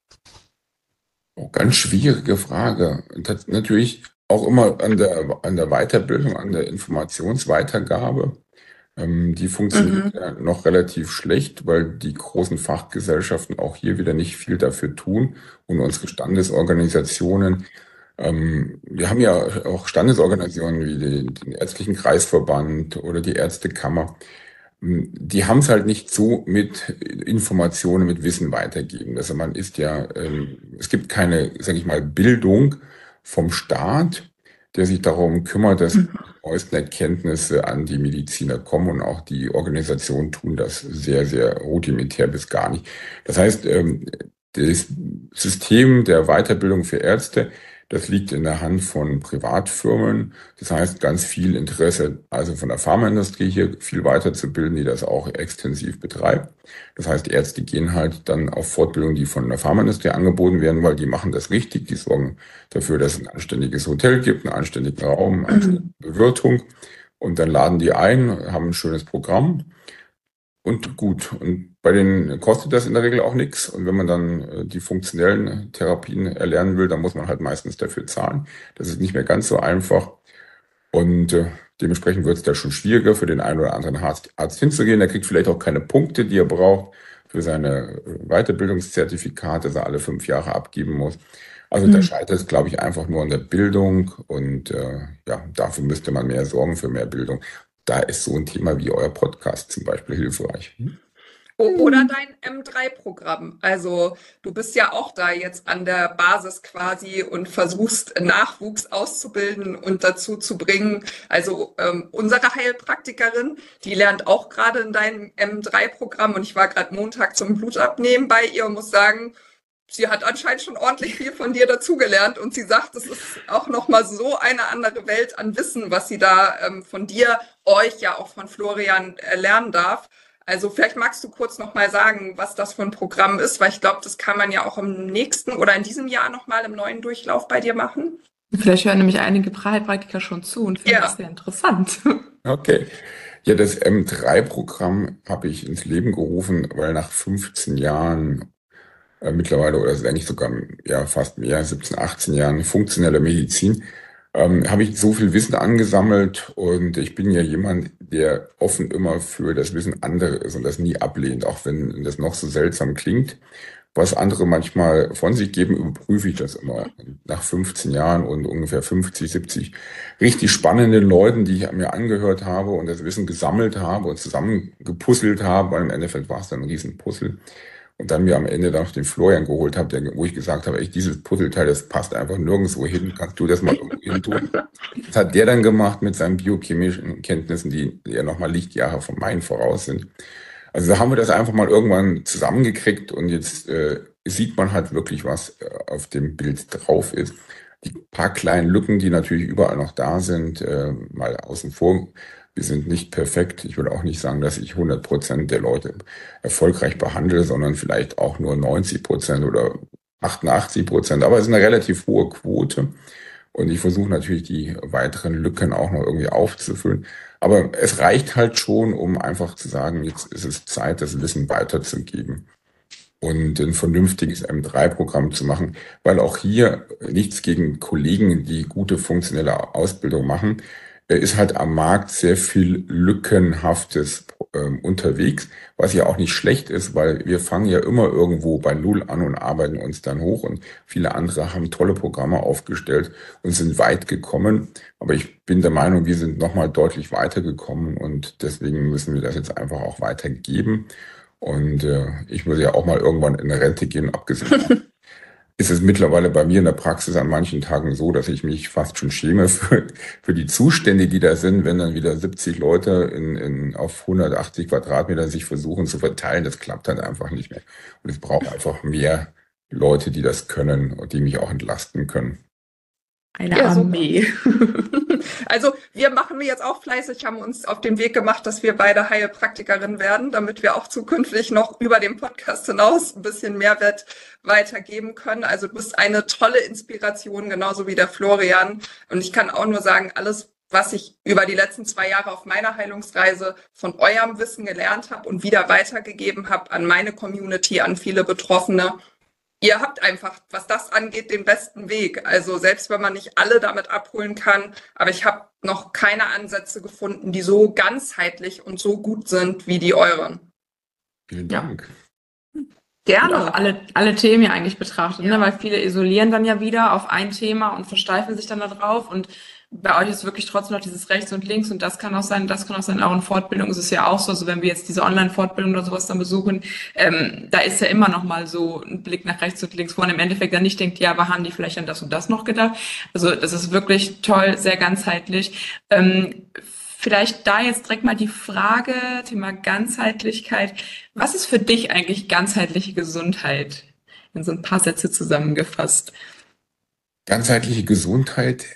Oh, ganz schwierige Frage. Das natürlich auch immer an der Weiterbildung, an der Informationsweitergabe. Die funktioniert ja noch relativ schlecht, weil die großen Fachgesellschaften auch hier wieder nicht viel dafür tun und unsere Standesorganisationen. Wir haben ja auch Standesorganisationen wie den Ärztlichen Kreisverband oder die Ärztekammer. Die haben es halt nicht so mit Informationen, mit Wissen weitergeben. Also man ist ja, es gibt keine, sage ich mal, Bildung vom Staat, der sich darum kümmert, dass die neuesten Erkenntnisse an die Mediziner kommen, und auch die Organisationen tun das sehr, sehr rudimentär bis gar nicht. Das heißt, das System der Weiterbildung für Ärzte, das liegt in der Hand von Privatfirmen. Das heißt, ganz viel Interesse, also von der Pharmaindustrie, hier viel weiterzubilden, die das auch extensiv betreibt. Das heißt, die Ärzte gehen halt dann auf Fortbildungen, die von der Pharmaindustrie angeboten werden, weil die machen das richtig. Die sorgen dafür, dass es ein anständiges Hotel gibt, einen anständigen Raum, eine anständige Bewirtung. Und dann laden die ein, haben ein schönes Programm. Und gut, und bei denen kostet das in der Regel auch nichts. Und wenn man dann die funktionellen Therapien erlernen will, dann muss man halt meistens dafür zahlen. Das ist nicht mehr ganz so einfach. Und dementsprechend wird es da schon schwieriger für den einen oder anderen Arzt hinzugehen. Der kriegt vielleicht auch keine Punkte, die er braucht für seine Weiterbildungszertifikate, das er alle 5 Jahre abgeben muss. Also da scheitert es, glaube ich, einfach nur an der Bildung. Und ja, dafür müsste man mehr sorgen, für mehr Bildung. Da ist so ein Thema wie euer Podcast zum Beispiel hilfreich. Oder dein M3-Programm. Also du bist ja auch da jetzt an der Basis quasi und versuchst Nachwuchs auszubilden und dazu zu bringen. Also unsere Heilpraktikerin, die lernt auch gerade in deinem M3-Programm, und ich war gerade Montag zum Blutabnehmen bei ihr und muss sagen, sie hat anscheinend schon ordentlich viel von dir dazugelernt, und sie sagt, es ist auch nochmal so eine andere Welt an Wissen, was sie da von dir, euch, ja auch von Florian lernen darf. Also vielleicht magst du kurz nochmal sagen, was das für ein Programm ist, weil ich glaube, das kann man ja auch im nächsten oder in diesem Jahr nochmal im neuen Durchlauf bei dir machen. Vielleicht hören nämlich einige Heilpraktiker schon zu und finden das sehr interessant. Okay. Ja, das M3-Programm habe ich ins Leben gerufen, weil nach 15 Jahren mittlerweile, oder eigentlich sogar ja fast mehr, 17, 18 Jahren funktioneller Medizin, habe ich so viel Wissen angesammelt, und ich bin ja jemand, der offen immer für das Wissen anderer ist und das nie ablehnt, auch wenn das noch so seltsam klingt. was andere manchmal von sich geben, überprüfe ich das immer nach 15 Jahren und ungefähr 50, 70 richtig spannenden Leuten, die ich mir angehört habe und das Wissen gesammelt habe und zusammengepuzzelt habe, weil im Endeffekt war es dann ein Riesenpuzzle. Und dann mir am Ende dann noch den Florian geholt habe, wo ich gesagt habe, echt, dieses Puzzleteil, das passt einfach nirgendwo hin, kannst du das mal irgendwo hin tun? Das hat der dann gemacht mit seinen biochemischen Kenntnissen, die ja nochmal Lichtjahre von meinen voraus sind. Also da haben wir das einfach mal irgendwann zusammengekriegt und jetzt sieht man halt wirklich, was auf dem Bild drauf ist. Die paar kleinen Lücken, die natürlich überall noch da sind, mal außen vor. Wir sind nicht perfekt. Ich will auch nicht sagen, dass ich 100% der Leute erfolgreich behandle, sondern vielleicht auch nur 90% oder 88%. Aber es ist eine relativ hohe Quote. Und ich versuche natürlich, die weiteren Lücken auch noch irgendwie aufzufüllen. Aber es reicht halt schon, um einfach zu sagen, jetzt ist es Zeit, das Wissen weiterzugeben und ein vernünftiges M3-Programm zu machen, weil auch hier nichts gegen Kollegen, die gute funktionelle Ausbildung machen, ist halt am Markt sehr viel Lückenhaftes unterwegs, was ja auch nicht schlecht ist, weil wir fangen ja immer irgendwo bei Null an und arbeiten uns dann hoch und viele andere haben tolle Programme aufgestellt und sind weit gekommen. Aber ich bin der Meinung, wir sind nochmal deutlich weitergekommen und deswegen müssen wir das jetzt einfach auch weitergeben. Und ich muss ja auch mal irgendwann in Rente gehen, abgesehen. Ist es mittlerweile bei mir in der Praxis an manchen Tagen so, dass ich mich fast schon schäme für die Zustände, die da sind, wenn dann wieder 70 Leute auf 180 Quadratmeter sich versuchen zu verteilen. Das klappt halt einfach nicht mehr. Und es braucht einfach mehr Leute, die das können und die mich auch entlasten können. Eine Armee. Also wir machen jetzt auch fleißig, haben uns auf den Weg gemacht, dass wir beide Heilpraktikerinnen werden, damit wir auch zukünftig noch über den Podcast hinaus ein bisschen Mehrwert weitergeben können. Also du bist eine tolle Inspiration, genauso wie der Florian. Und ich kann auch nur sagen, alles, was ich über die letzten 2 Jahre auf meiner Heilungsreise von eurem Wissen gelernt habe und wieder weitergegeben habe an meine Community, an viele Betroffene. Ihr habt einfach, was das angeht, den besten Weg. Also selbst wenn man nicht alle damit abholen kann, aber ich habe noch keine Ansätze gefunden, die so ganzheitlich und so gut sind wie die euren. Vielen Dank. Gerne. Und auch alle Themen ja eigentlich betrachtet, ne? Weil viele isolieren dann ja wieder auf ein Thema und versteifen sich dann da drauf und bei euch ist wirklich trotzdem noch dieses Rechts und Links und das kann auch sein, auch in Fortbildung ist es ja auch so, also wenn wir jetzt diese Online-Fortbildung oder sowas dann besuchen, da ist ja immer noch mal so ein Blick nach rechts und links, wo man im Endeffekt dann nicht denkt, ja, aber haben die vielleicht an das und das noch gedacht? Also das ist wirklich toll, sehr ganzheitlich. Vielleicht da jetzt direkt mal die Frage, Thema Ganzheitlichkeit. Was ist für dich eigentlich ganzheitliche Gesundheit? In so ein paar Sätze zusammengefasst. Ganzheitliche Gesundheit,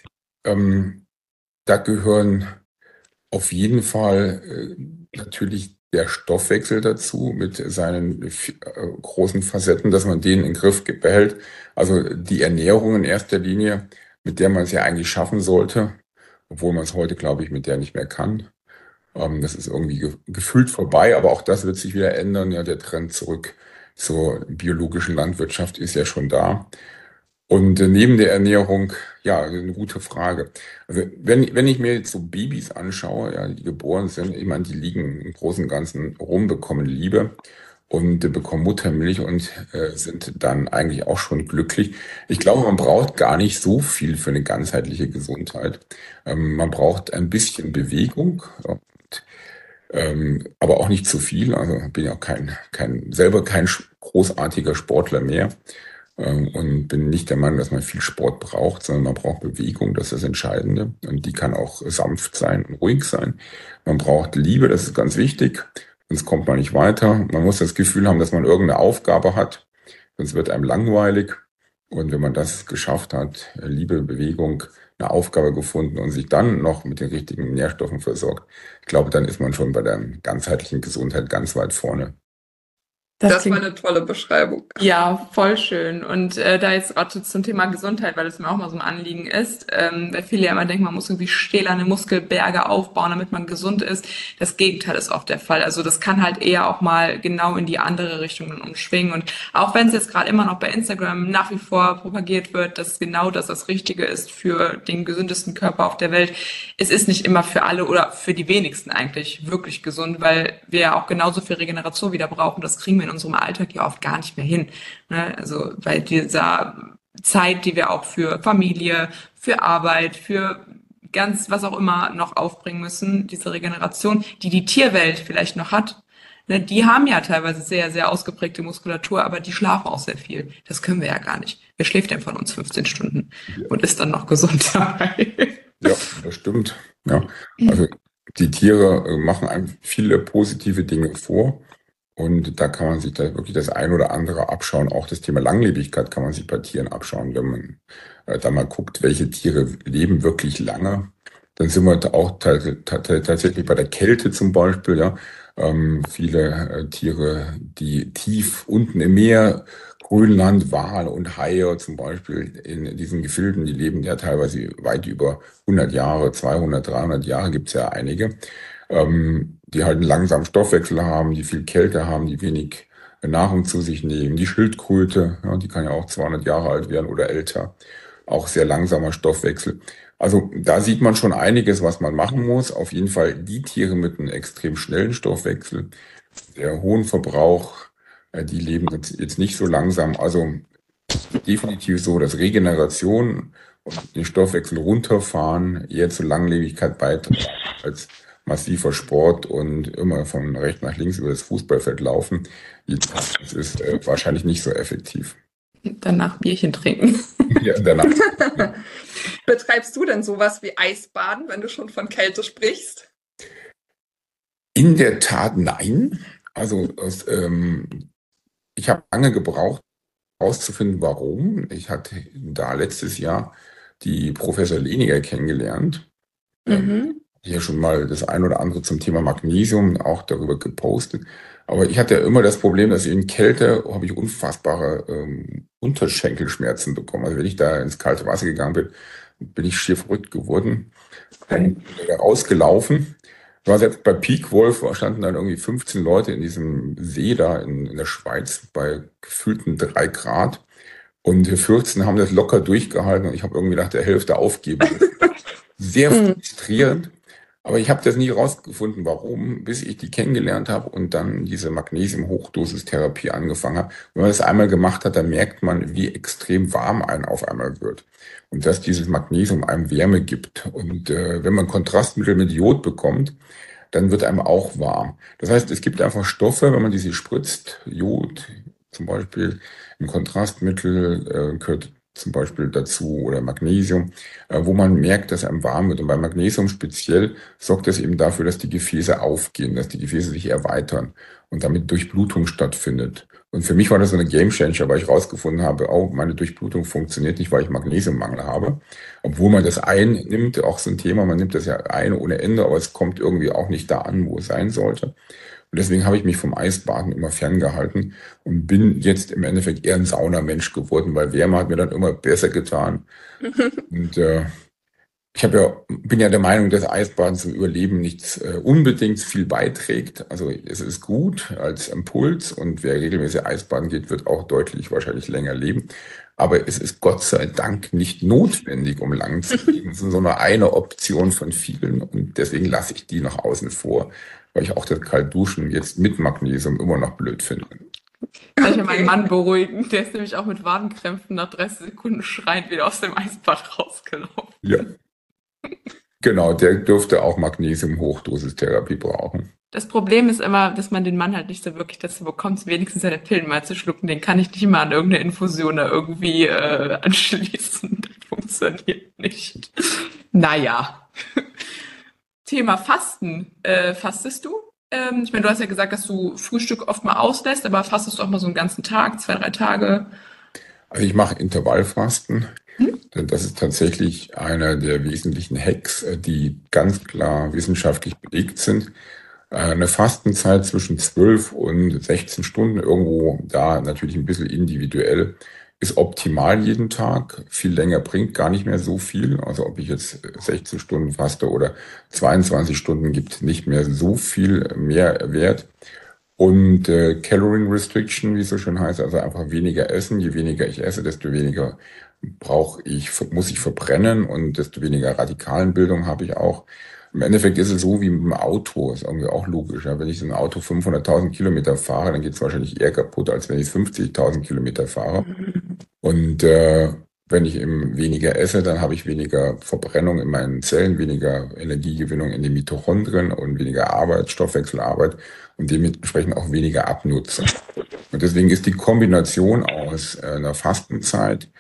da gehören auf jeden Fall natürlich der Stoffwechsel dazu mit seinen großen Facetten, dass man den in den Griff behält. Also die Ernährung in erster Linie, mit der man es ja eigentlich schaffen sollte, obwohl man es heute, glaube ich, mit der nicht mehr kann. Das ist irgendwie gefühlt vorbei, aber auch das wird sich wieder ändern. Ja, der Trend zurück zur biologischen Landwirtschaft ist ja schon da. Und neben der Ernährung, ja, eine gute Frage. Also wenn ich mir jetzt so Babys anschaue, ja, die geboren sind, ich meine, die liegen im Großen und Ganzen rum, bekommen Liebe und bekommen Muttermilch und sind dann eigentlich auch schon glücklich. Ich glaube, man braucht gar nicht so viel für eine ganzheitliche Gesundheit. Man braucht ein bisschen Bewegung, aber auch nicht zu viel. Also bin ja auch selber kein großartiger Sportler mehr. Und bin nicht der Meinung, dass man viel Sport braucht, sondern man braucht Bewegung, das ist das Entscheidende. Und die kann auch sanft sein und ruhig sein. Man braucht Liebe, das ist ganz wichtig, sonst kommt man nicht weiter. Man muss das Gefühl haben, dass man irgendeine Aufgabe hat, sonst wird einem langweilig. Und wenn man das geschafft hat, Liebe, Bewegung, eine Aufgabe gefunden und sich dann noch mit den richtigen Nährstoffen versorgt, ich glaube, dann ist man schon bei der ganzheitlichen Gesundheit ganz weit vorne. Das war eine tolle Beschreibung. Ja, voll schön. Und da jetzt gerade zum Thema Gesundheit, weil das mir auch mal so ein Anliegen ist, weil viele ja immer denken, man muss irgendwie stählerne Muskelberge aufbauen, damit man gesund ist. Das Gegenteil ist oft der Fall. Also das kann halt eher auch mal genau in die andere Richtung umschwingen. Und auch wenn es jetzt gerade immer noch bei Instagram nach wie vor propagiert wird, dass genau das Richtige ist für den gesündesten Körper auf der Welt, es ist nicht immer für alle oder für die wenigsten eigentlich wirklich gesund, weil wir ja auch genauso viel Regeneration wieder brauchen. Das kriegen wir in unserem Alltag ja oft gar nicht mehr hin. Ne? Also bei dieser Zeit, die wir auch für Familie, für Arbeit, für ganz was auch immer noch aufbringen müssen, diese Regeneration, die die Tierwelt vielleicht noch hat, ne, die haben ja teilweise sehr, sehr ausgeprägte Muskulatur, aber die schlafen auch sehr viel. Das können wir ja gar nicht. Wer schläft denn von uns 15 Stunden und ist dann noch gesund dabei? Ja, das stimmt. Ja, also die Tiere machen einem viele positive Dinge vor. Und da kann man sich da wirklich das ein oder andere abschauen. Auch das Thema Langlebigkeit kann man sich bei Tieren abschauen. Wenn man da mal guckt, welche Tiere leben wirklich lange, dann sind wir da auch tatsächlich bei der Kälte zum Beispiel. Ja, viele Tiere, die tief unten im Meer, Grönland, Wale und Haie zum Beispiel in diesen Gefilden, die leben ja teilweise weit über 100 Jahre, 200, 300 Jahre, gibt's ja einige. Die halt einen langsamen Stoffwechsel haben, die viel Kälte haben, die wenig Nahrung zu sich nehmen. Die Schildkröte, ja, die kann ja auch 200 Jahre alt werden oder älter. Auch sehr langsamer Stoffwechsel. Also da sieht man schon einiges, was man machen muss. Auf jeden Fall die Tiere mit einem extrem schnellen Stoffwechsel, sehr hohen Verbrauch, die leben jetzt nicht so langsam. Also definitiv so, dass Regeneration und den Stoffwechsel runterfahren eher zur Langlebigkeit beitragen als massiver Sport und immer von rechts nach links über das Fußballfeld laufen. Das ist wahrscheinlich nicht so effektiv. Danach Bierchen trinken. Ja, danach. Betreibst du denn sowas wie Eisbaden, wenn du schon von Kälte sprichst? In der Tat nein. Also ich habe lange gebraucht, herauszufinden, warum. Ich hatte da letztes Jahr die Professor Leniger kennengelernt. Hier schon mal das ein oder andere zum Thema Magnesium auch darüber gepostet. Aber ich hatte ja immer das Problem, dass in Kälte habe ich unfassbare Unterschenkelschmerzen bekommen. Also wenn ich da ins kalte Wasser gegangen bin, bin ich schier verrückt geworden. Dann bin ich rausgelaufen. War selbst bei Peak Wolf, standen dann irgendwie 15 Leute in diesem See da in der Schweiz bei gefühlten 3 Grad. Und 14 haben das locker durchgehalten und ich habe irgendwie nach der Hälfte aufgeben müssen. Sehr frustrierend. Aber ich habe das nie rausgefunden, warum, bis ich die kennengelernt habe und dann diese Magnesium-Hochdosistherapie angefangen habe. Wenn man das einmal gemacht hat, dann merkt man, wie extrem warm einem auf einmal wird. Und dass dieses Magnesium einem Wärme gibt. Und wenn man Kontrastmittel mit Jod bekommt, dann wird einem auch warm. Das heißt, es gibt einfach Stoffe, wenn man diese spritzt, Jod zum Beispiel, im Kontrastmittel gehört zum Beispiel dazu oder Magnesium, wo man merkt, dass einem warm wird. Und bei Magnesium speziell sorgt das eben dafür, dass die Gefäße aufgehen, dass die Gefäße sich erweitern und damit Durchblutung stattfindet. Und für mich war das so eine Gamechanger, weil ich rausgefunden habe, oh, meine Durchblutung funktioniert nicht, weil ich Magnesiummangel habe. Obwohl man das einnimmt, auch so ein Thema, man nimmt das ja ein ohne Ende, aber es kommt irgendwie auch nicht da an, wo es sein sollte. Und deswegen habe ich mich vom Eisbaden immer ferngehalten und bin jetzt im Endeffekt eher ein Saunamensch geworden, weil Wärme hat mir dann immer besser getan. Und bin ja der Meinung, dass Eisbaden zum Überleben nicht unbedingt viel beiträgt. Also es ist gut als Impuls und wer regelmäßig Eisbaden geht, wird auch deutlich wahrscheinlich länger leben. Aber es ist Gott sei Dank nicht notwendig, um lang zu leben. Es ist so eine Option von vielen und deswegen lasse ich die nach außen vor, weil ich auch das Kaltduschen jetzt mit Magnesium immer noch blöd finde. Kann ich ja meinen Mann beruhigen, der ist nämlich auch mit Wadenkrämpfen nach 30 Sekunden schreiend wieder aus dem Eisbad rausgelaufen. Ja. Genau, der dürfte auch Magnesium-Hochdosistherapie brauchen. Das Problem ist immer, dass man den Mann halt nicht so wirklich dazu bekommt, wenigstens seine Pillen mal zu schlucken. Den kann ich nicht mal an irgendeine Infusion da irgendwie anschließen. Das funktioniert nicht. Naja. Thema Fasten. Fastest du? Ich meine, du hast ja gesagt, dass du Frühstück oft mal auslässt, aber fastest du auch mal so einen ganzen Tag, 2, 3 Tage? Also ich mache Intervallfasten. Denn das ist tatsächlich einer der wesentlichen Hacks, die ganz klar wissenschaftlich belegt sind. Eine Fastenzeit zwischen 12 und 16 Stunden, irgendwo da natürlich ein bisschen individuell, ist optimal jeden Tag. Viel länger bringt gar nicht mehr so viel. Also ob ich jetzt 16 Stunden faste oder 22 Stunden, gibt nicht mehr so viel Mehrwert. Und Calorie Restriction, wie es so schön heißt, also einfach weniger essen. Je weniger ich esse, desto weniger muss ich verbrennen und desto weniger Radikalenbildung habe ich auch. Im Endeffekt ist es so wie mit dem Auto, ist irgendwie auch logisch. Ja. Wenn ich so ein Auto 500.000 Kilometer fahre, dann geht es wahrscheinlich eher kaputt, als wenn ich 50.000 Kilometer fahre. Und wenn ich eben weniger esse, dann habe ich weniger Verbrennung in meinen Zellen, weniger Energiegewinnung in den Mitochondrien und weniger Arbeit, Stoffwechselarbeit und dementsprechend auch weniger Abnutzung. Und deswegen ist die Kombination aus einer Fastenzeit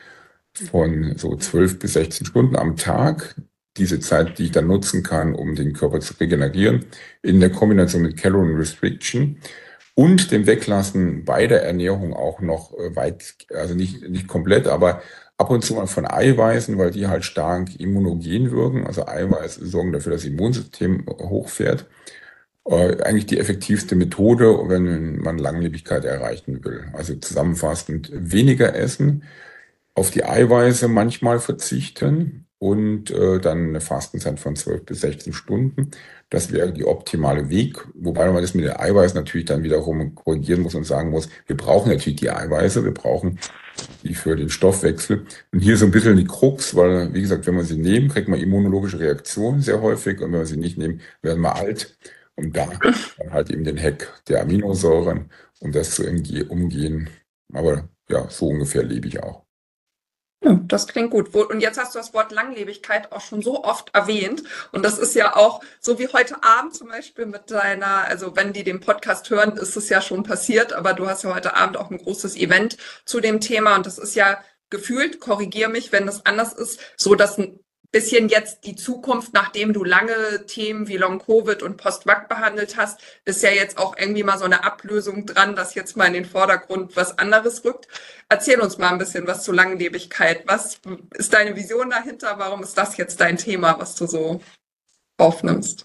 von so 12 bis 16 Stunden am Tag, diese Zeit, die ich dann nutzen kann, um den Körper zu regenerieren, in der Kombination mit Calorie Restriction und dem Weglassen bei der Ernährung auch noch also nicht komplett, aber ab und zu mal von Eiweißen, weil die halt stark immunogen wirken. Also Eiweiße sorgen dafür, dass das Immunsystem hochfährt. Eigentlich die effektivste Methode, wenn man Langlebigkeit erreichen will. Also zusammenfassend weniger essen, auf die Eiweiße manchmal verzichten und dann eine Fastenzeit von 12 bis 16 Stunden. Das wäre die optimale Weg, wobei man das mit den Eiweißen natürlich dann wiederum korrigieren muss und sagen muss, wir brauchen natürlich die Eiweiße, wir brauchen die für den Stoffwechsel. Und hier so ein bisschen die Krux, weil, wie gesagt, wenn wir sie nehmen, kriegt man immunologische Reaktionen sehr häufig und wenn wir sie nicht nehmen, werden wir alt. Und da dann halt eben den Hack der Aminosäuren, um das zu umgehen. Aber ja, so ungefähr lebe ich auch. Ja, das klingt gut. Und jetzt hast du das Wort Langlebigkeit auch schon so oft erwähnt. Und das ist ja auch so wie heute Abend zum Beispiel mit also wenn die den Podcast hören, ist es ja schon passiert, aber du hast ja heute Abend auch ein großes Event zu dem Thema. Und das ist ja gefühlt, korrigier mich, wenn das anders ist, so dass ein bisschen jetzt die Zukunft, nachdem du lange Themen wie Long-Covid und Post-Vac behandelt hast, ist ja jetzt auch irgendwie mal so eine Ablösung dran, dass jetzt mal in den Vordergrund was anderes rückt. Erzähl uns mal ein bisschen was zur Langlebigkeit. Was ist deine Vision dahinter? Warum ist das jetzt dein Thema, was du so aufnimmst?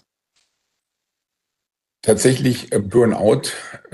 Tatsächlich Burnout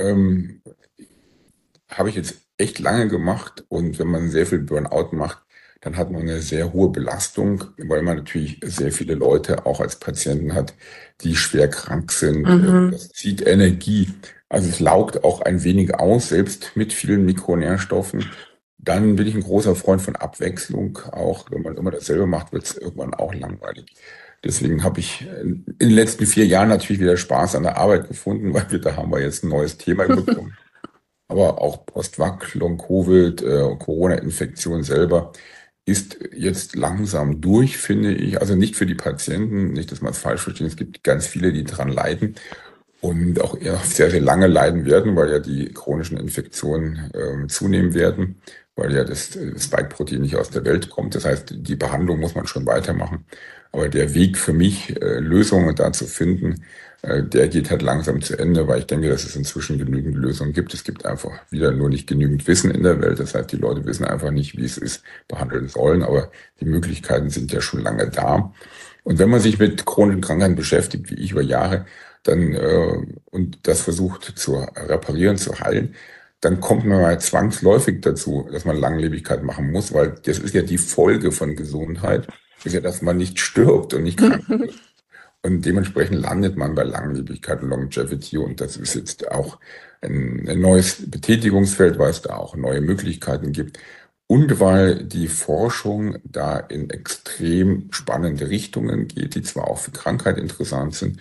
habe ich jetzt echt lange gemacht und wenn man sehr viel Burnout macht, dann hat man eine sehr hohe Belastung, weil man natürlich sehr viele Leute auch als Patienten hat, die schwer krank sind. Das zieht Energie. Also es laugt auch ein wenig aus, selbst mit vielen Mikronährstoffen. Dann bin ich ein großer Freund von Abwechslung. Auch wenn man immer dasselbe macht, wird es irgendwann auch langweilig. Deswegen habe ich in den letzten 4 Jahren natürlich wieder Spaß an der Arbeit gefunden, weil da haben wir jetzt ein neues Thema bekommen. Aber auch Post-Vac, Long-Covid, Corona-Infektion selber ist jetzt langsam durch, finde ich. Also nicht für die Patienten, nicht, dass man es falsch versteht. Es gibt ganz viele, die daran leiden und auch eher sehr, sehr lange leiden werden, weil ja die chronischen Infektionen zunehmen werden, weil ja das Spike-Protein nicht aus der Welt kommt. Das heißt, die Behandlung muss man schon weitermachen. Aber der Weg für mich, Lösungen da zu finden, der geht halt langsam zu Ende, weil ich denke, dass es inzwischen genügend Lösungen gibt. Es gibt einfach wieder nur nicht genügend Wissen in der Welt. Das heißt, die Leute wissen einfach nicht, wie es ist, behandeln sollen. Aber die Möglichkeiten sind ja schon lange da. Und wenn man sich mit chronischen Krankheiten beschäftigt, wie ich über Jahre, dann und das versucht zu reparieren, zu heilen, dann kommt man mal zwangsläufig dazu, dass man Langlebigkeit machen muss, weil das ist ja die Folge von Gesundheit, ist ja, dass man nicht stirbt und nicht krank wird. Und dementsprechend landet man bei Langlebigkeit und Longevity. Und das ist jetzt auch ein neues Betätigungsfeld, weil es da auch neue Möglichkeiten gibt. Und weil die Forschung da in extrem spannende Richtungen geht, die zwar auch für Krankheit interessant sind,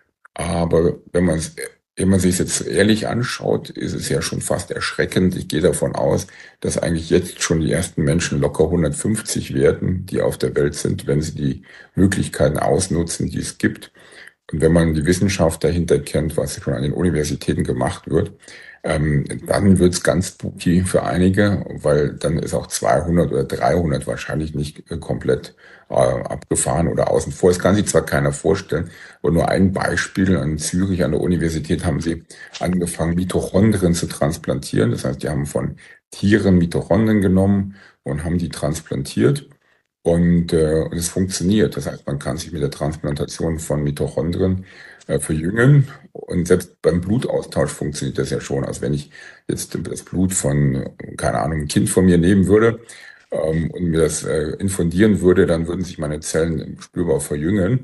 aber wenn man sich jetzt ehrlich anschaut, ist es ja schon fast erschreckend. Ich gehe davon aus, dass eigentlich jetzt schon die ersten Menschen locker 150 werden, die auf der Welt sind, wenn sie die Möglichkeiten ausnutzen, die es gibt. Und wenn man die Wissenschaft dahinter kennt, was schon an den Universitäten gemacht wird, dann wird es ganz spooky für einige, weil dann ist auch 200 oder 300 wahrscheinlich nicht komplett abgefahren oder außen vor. Es kann sich zwar keiner vorstellen, aber nur ein Beispiel. In Zürich an der Universität haben sie angefangen, Mitochondrien zu transplantieren. Das heißt, die haben von Tieren Mitochondrien genommen und haben die transplantiert. Und es funktioniert. Das heißt, man kann sich mit der Transplantation von Mitochondrien verjüngen. Und selbst beim Blutaustausch funktioniert das ja schon. Also wenn ich jetzt das Blut von, keine Ahnung, ein Kind von mir nehmen würde und mir das infundieren würde, dann würden sich meine Zellen spürbar verjüngen.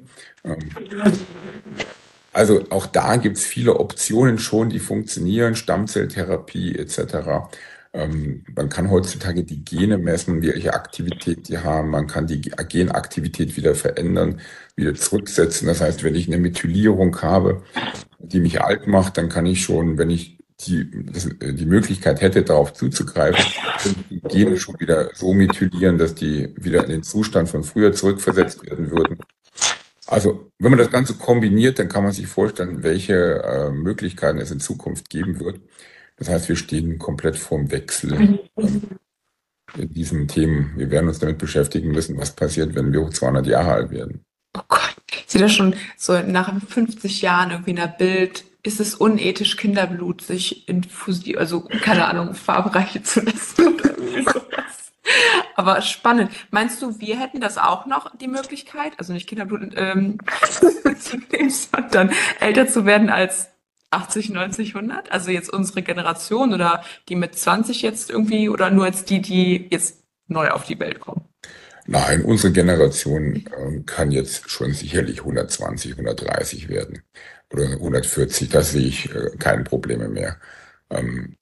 Also auch da gibt es viele Optionen schon, die funktionieren, Stammzelltherapie etc. Man kann heutzutage die Gene messen, welche Aktivität die haben. Man kann die Genaktivität wieder verändern, wieder zurücksetzen. Das heißt, wenn ich eine Methylierung habe, die mich alt macht, dann kann ich schon, wenn ich die Möglichkeit hätte, darauf zuzugreifen, die Gene schon wieder so methylieren, dass die wieder in den Zustand von früher zurückversetzt werden würden. Also, wenn man das Ganze kombiniert, dann kann man sich vorstellen, welche Möglichkeiten es in Zukunft geben wird. Das heißt, wir stehen komplett vorm Wechsel in diesen Themen. Wir werden uns damit beschäftigen müssen, was passiert, wenn wir 200 Jahre alt werden. Oh Gott, ich sehe das schon so nach 50 Jahren irgendwie in der Bild. Ist es unethisch, Kinderblut sich also keine Ahnung, verabreichen zu lassen oder irgendwie sowas? Aber spannend. Meinst du, wir hätten das auch noch, die Möglichkeit, also nicht Kinderblut zu nehmen, sondern älter zu werden als 80, 90, 100? Also jetzt unsere Generation oder die mit 20 jetzt irgendwie oder nur jetzt die jetzt neu auf die Welt kommen? Nein, unsere Generation kann jetzt schon sicherlich 120, 130 werden oder 140. Das sehe ich keine Probleme mehr. Und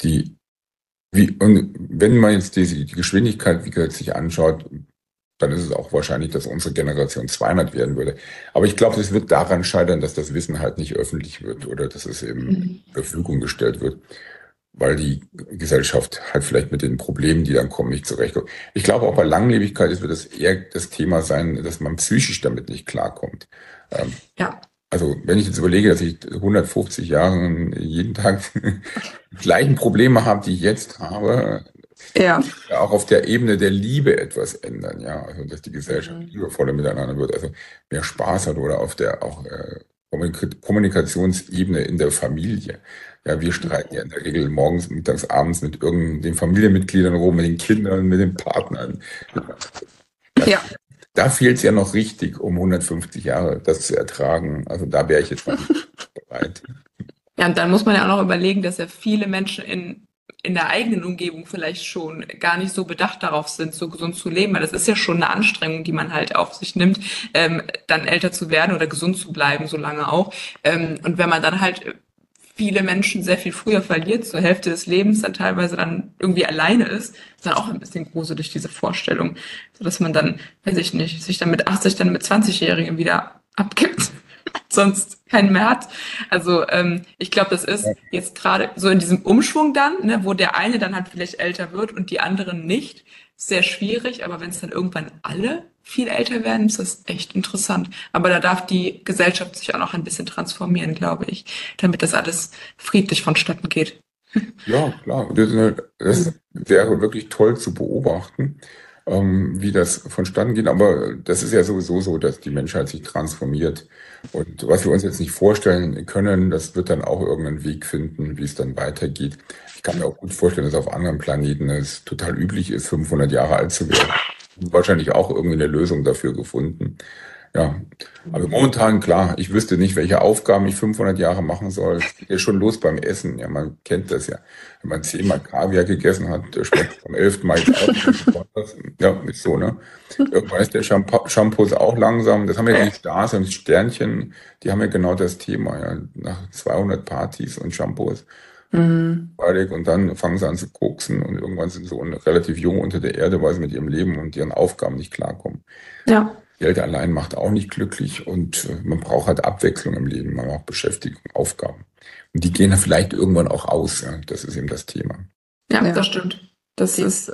wenn man jetzt die Geschwindigkeit, wie gesagt, sich anschaut, dann ist es auch wahrscheinlich, dass unsere Generation 200 werden würde. Aber ich glaube, es wird daran scheitern, dass das Wissen halt nicht öffentlich wird oder dass es eben zur Verfügung gestellt wird, weil die Gesellschaft halt vielleicht mit den Problemen, die dann kommen, nicht zurechtkommt. Ich glaube, auch bei Langlebigkeit wird es eher das Thema sein, dass man psychisch damit nicht klarkommt. Ja. Also wenn ich jetzt überlege, dass ich 150 Jahre jeden Tag die gleichen Probleme habe, die ich jetzt habe, Ja. auch auf der Ebene der Liebe etwas ändern, ja, also dass die Gesellschaft liebevoller miteinander wird, also mehr Spaß hat oder auf der auch Kommunikationsebene in der Familie. Ja, wir streiten ja in der Regel morgens, mittags, abends mit den Familienmitgliedern rum, mit den Kindern, mit den Partnern. Ja. Da fehlt es ja noch richtig, um 150 Jahre das zu ertragen. Also da wäre ich jetzt mal bereit. Ja, und dann muss man ja auch noch überlegen, dass ja viele Menschen in der eigenen Umgebung vielleicht schon gar nicht so bedacht darauf sind, so gesund zu leben, weil das ist ja schon eine Anstrengung, die man halt auf sich nimmt, dann älter zu werden oder gesund zu bleiben, so lange auch. Und wenn man dann halt viele Menschen sehr viel früher verliert, zur Hälfte des Lebens, dann teilweise dann irgendwie alleine ist dann auch ein bisschen gruselig, diese Vorstellung, so dass man dann, weiß ich nicht, sich dann mit 80, dann mit 20-Jährigen wieder abgibt, sonst keinen mehr hat. Also ich glaube, das ist jetzt gerade so in diesem Umschwung dann, ne, wo der eine dann halt vielleicht älter wird und die anderen nicht, sehr schwierig, aber wenn es dann irgendwann alle viel älter werden, ist das echt interessant. Aber da darf die Gesellschaft sich auch noch ein bisschen transformieren, glaube ich, damit das alles friedlich vonstatten geht. Ja, klar. Das wäre wirklich toll zu beobachten, wie das vonstatten geht. Aber das ist ja sowieso so, dass die Menschheit sich transformiert. Und was wir uns jetzt nicht vorstellen können, das wird dann auch irgendeinen Weg finden, wie es dann weitergeht. Ich kann mir auch gut vorstellen, dass auf anderen Planeten es total üblich ist, 500 Jahre alt zu werden. Wahrscheinlich auch irgendwie eine Lösung dafür gefunden. Ja, aber momentan, klar, ich wüsste nicht, welche Aufgaben ich 500 Jahre machen soll. Es geht ja schon los beim Essen. Ja, man kennt das ja. Wenn man 10-mal Kaviar gegessen hat, schmeckt es beim 11. Mal jetzt auch. Ja, ist so, ne? Irgendwann ist der Shampoo auch langsam. Das haben ja die Stars und Sternchen, die haben ja genau das Thema. Ja. Nach 200 Partys und Shampoos. Und dann fangen sie an zu koksen und irgendwann sind sie relativ jung unter der Erde, weil sie mit ihrem Leben und ihren Aufgaben nicht klarkommen. Ja. Geld allein macht auch nicht glücklich und man braucht halt Abwechslung im Leben, man braucht Beschäftigung, Aufgaben. Und die gehen dann vielleicht irgendwann auch aus. Ja? Das ist eben das Thema. Ja, das stimmt. Das ist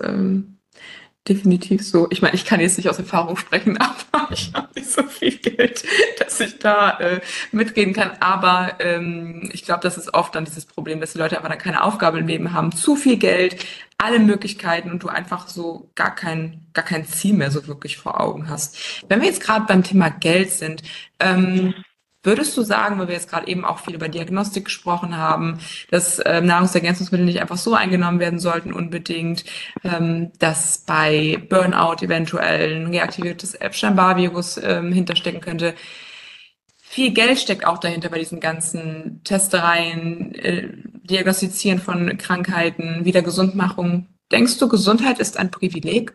definitiv so. Ich meine, ich kann jetzt nicht aus Erfahrung sprechen, aber ich habe nicht so viel Geld, dass ich da mitreden kann. Aber ich glaube, das ist oft dann dieses Problem, dass die Leute einfach dann keine Aufgabe im Leben haben, zu viel Geld, alle Möglichkeiten und du einfach so gar kein Ziel mehr so wirklich vor Augen hast. Wenn wir jetzt gerade beim Thema Geld sind, würdest du sagen, weil wir jetzt gerade eben auch viel über Diagnostik gesprochen haben, dass Nahrungsergänzungsmittel nicht einfach so eingenommen werden sollten unbedingt, dass bei Burnout eventuell ein reaktiviertes Epstein-Barr-Virus hinterstecken könnte? Viel Geld steckt auch dahinter bei diesen ganzen Testereien, Diagnostizieren von Krankheiten, Wiedergesundmachung. Denkst du, Gesundheit ist ein Privileg?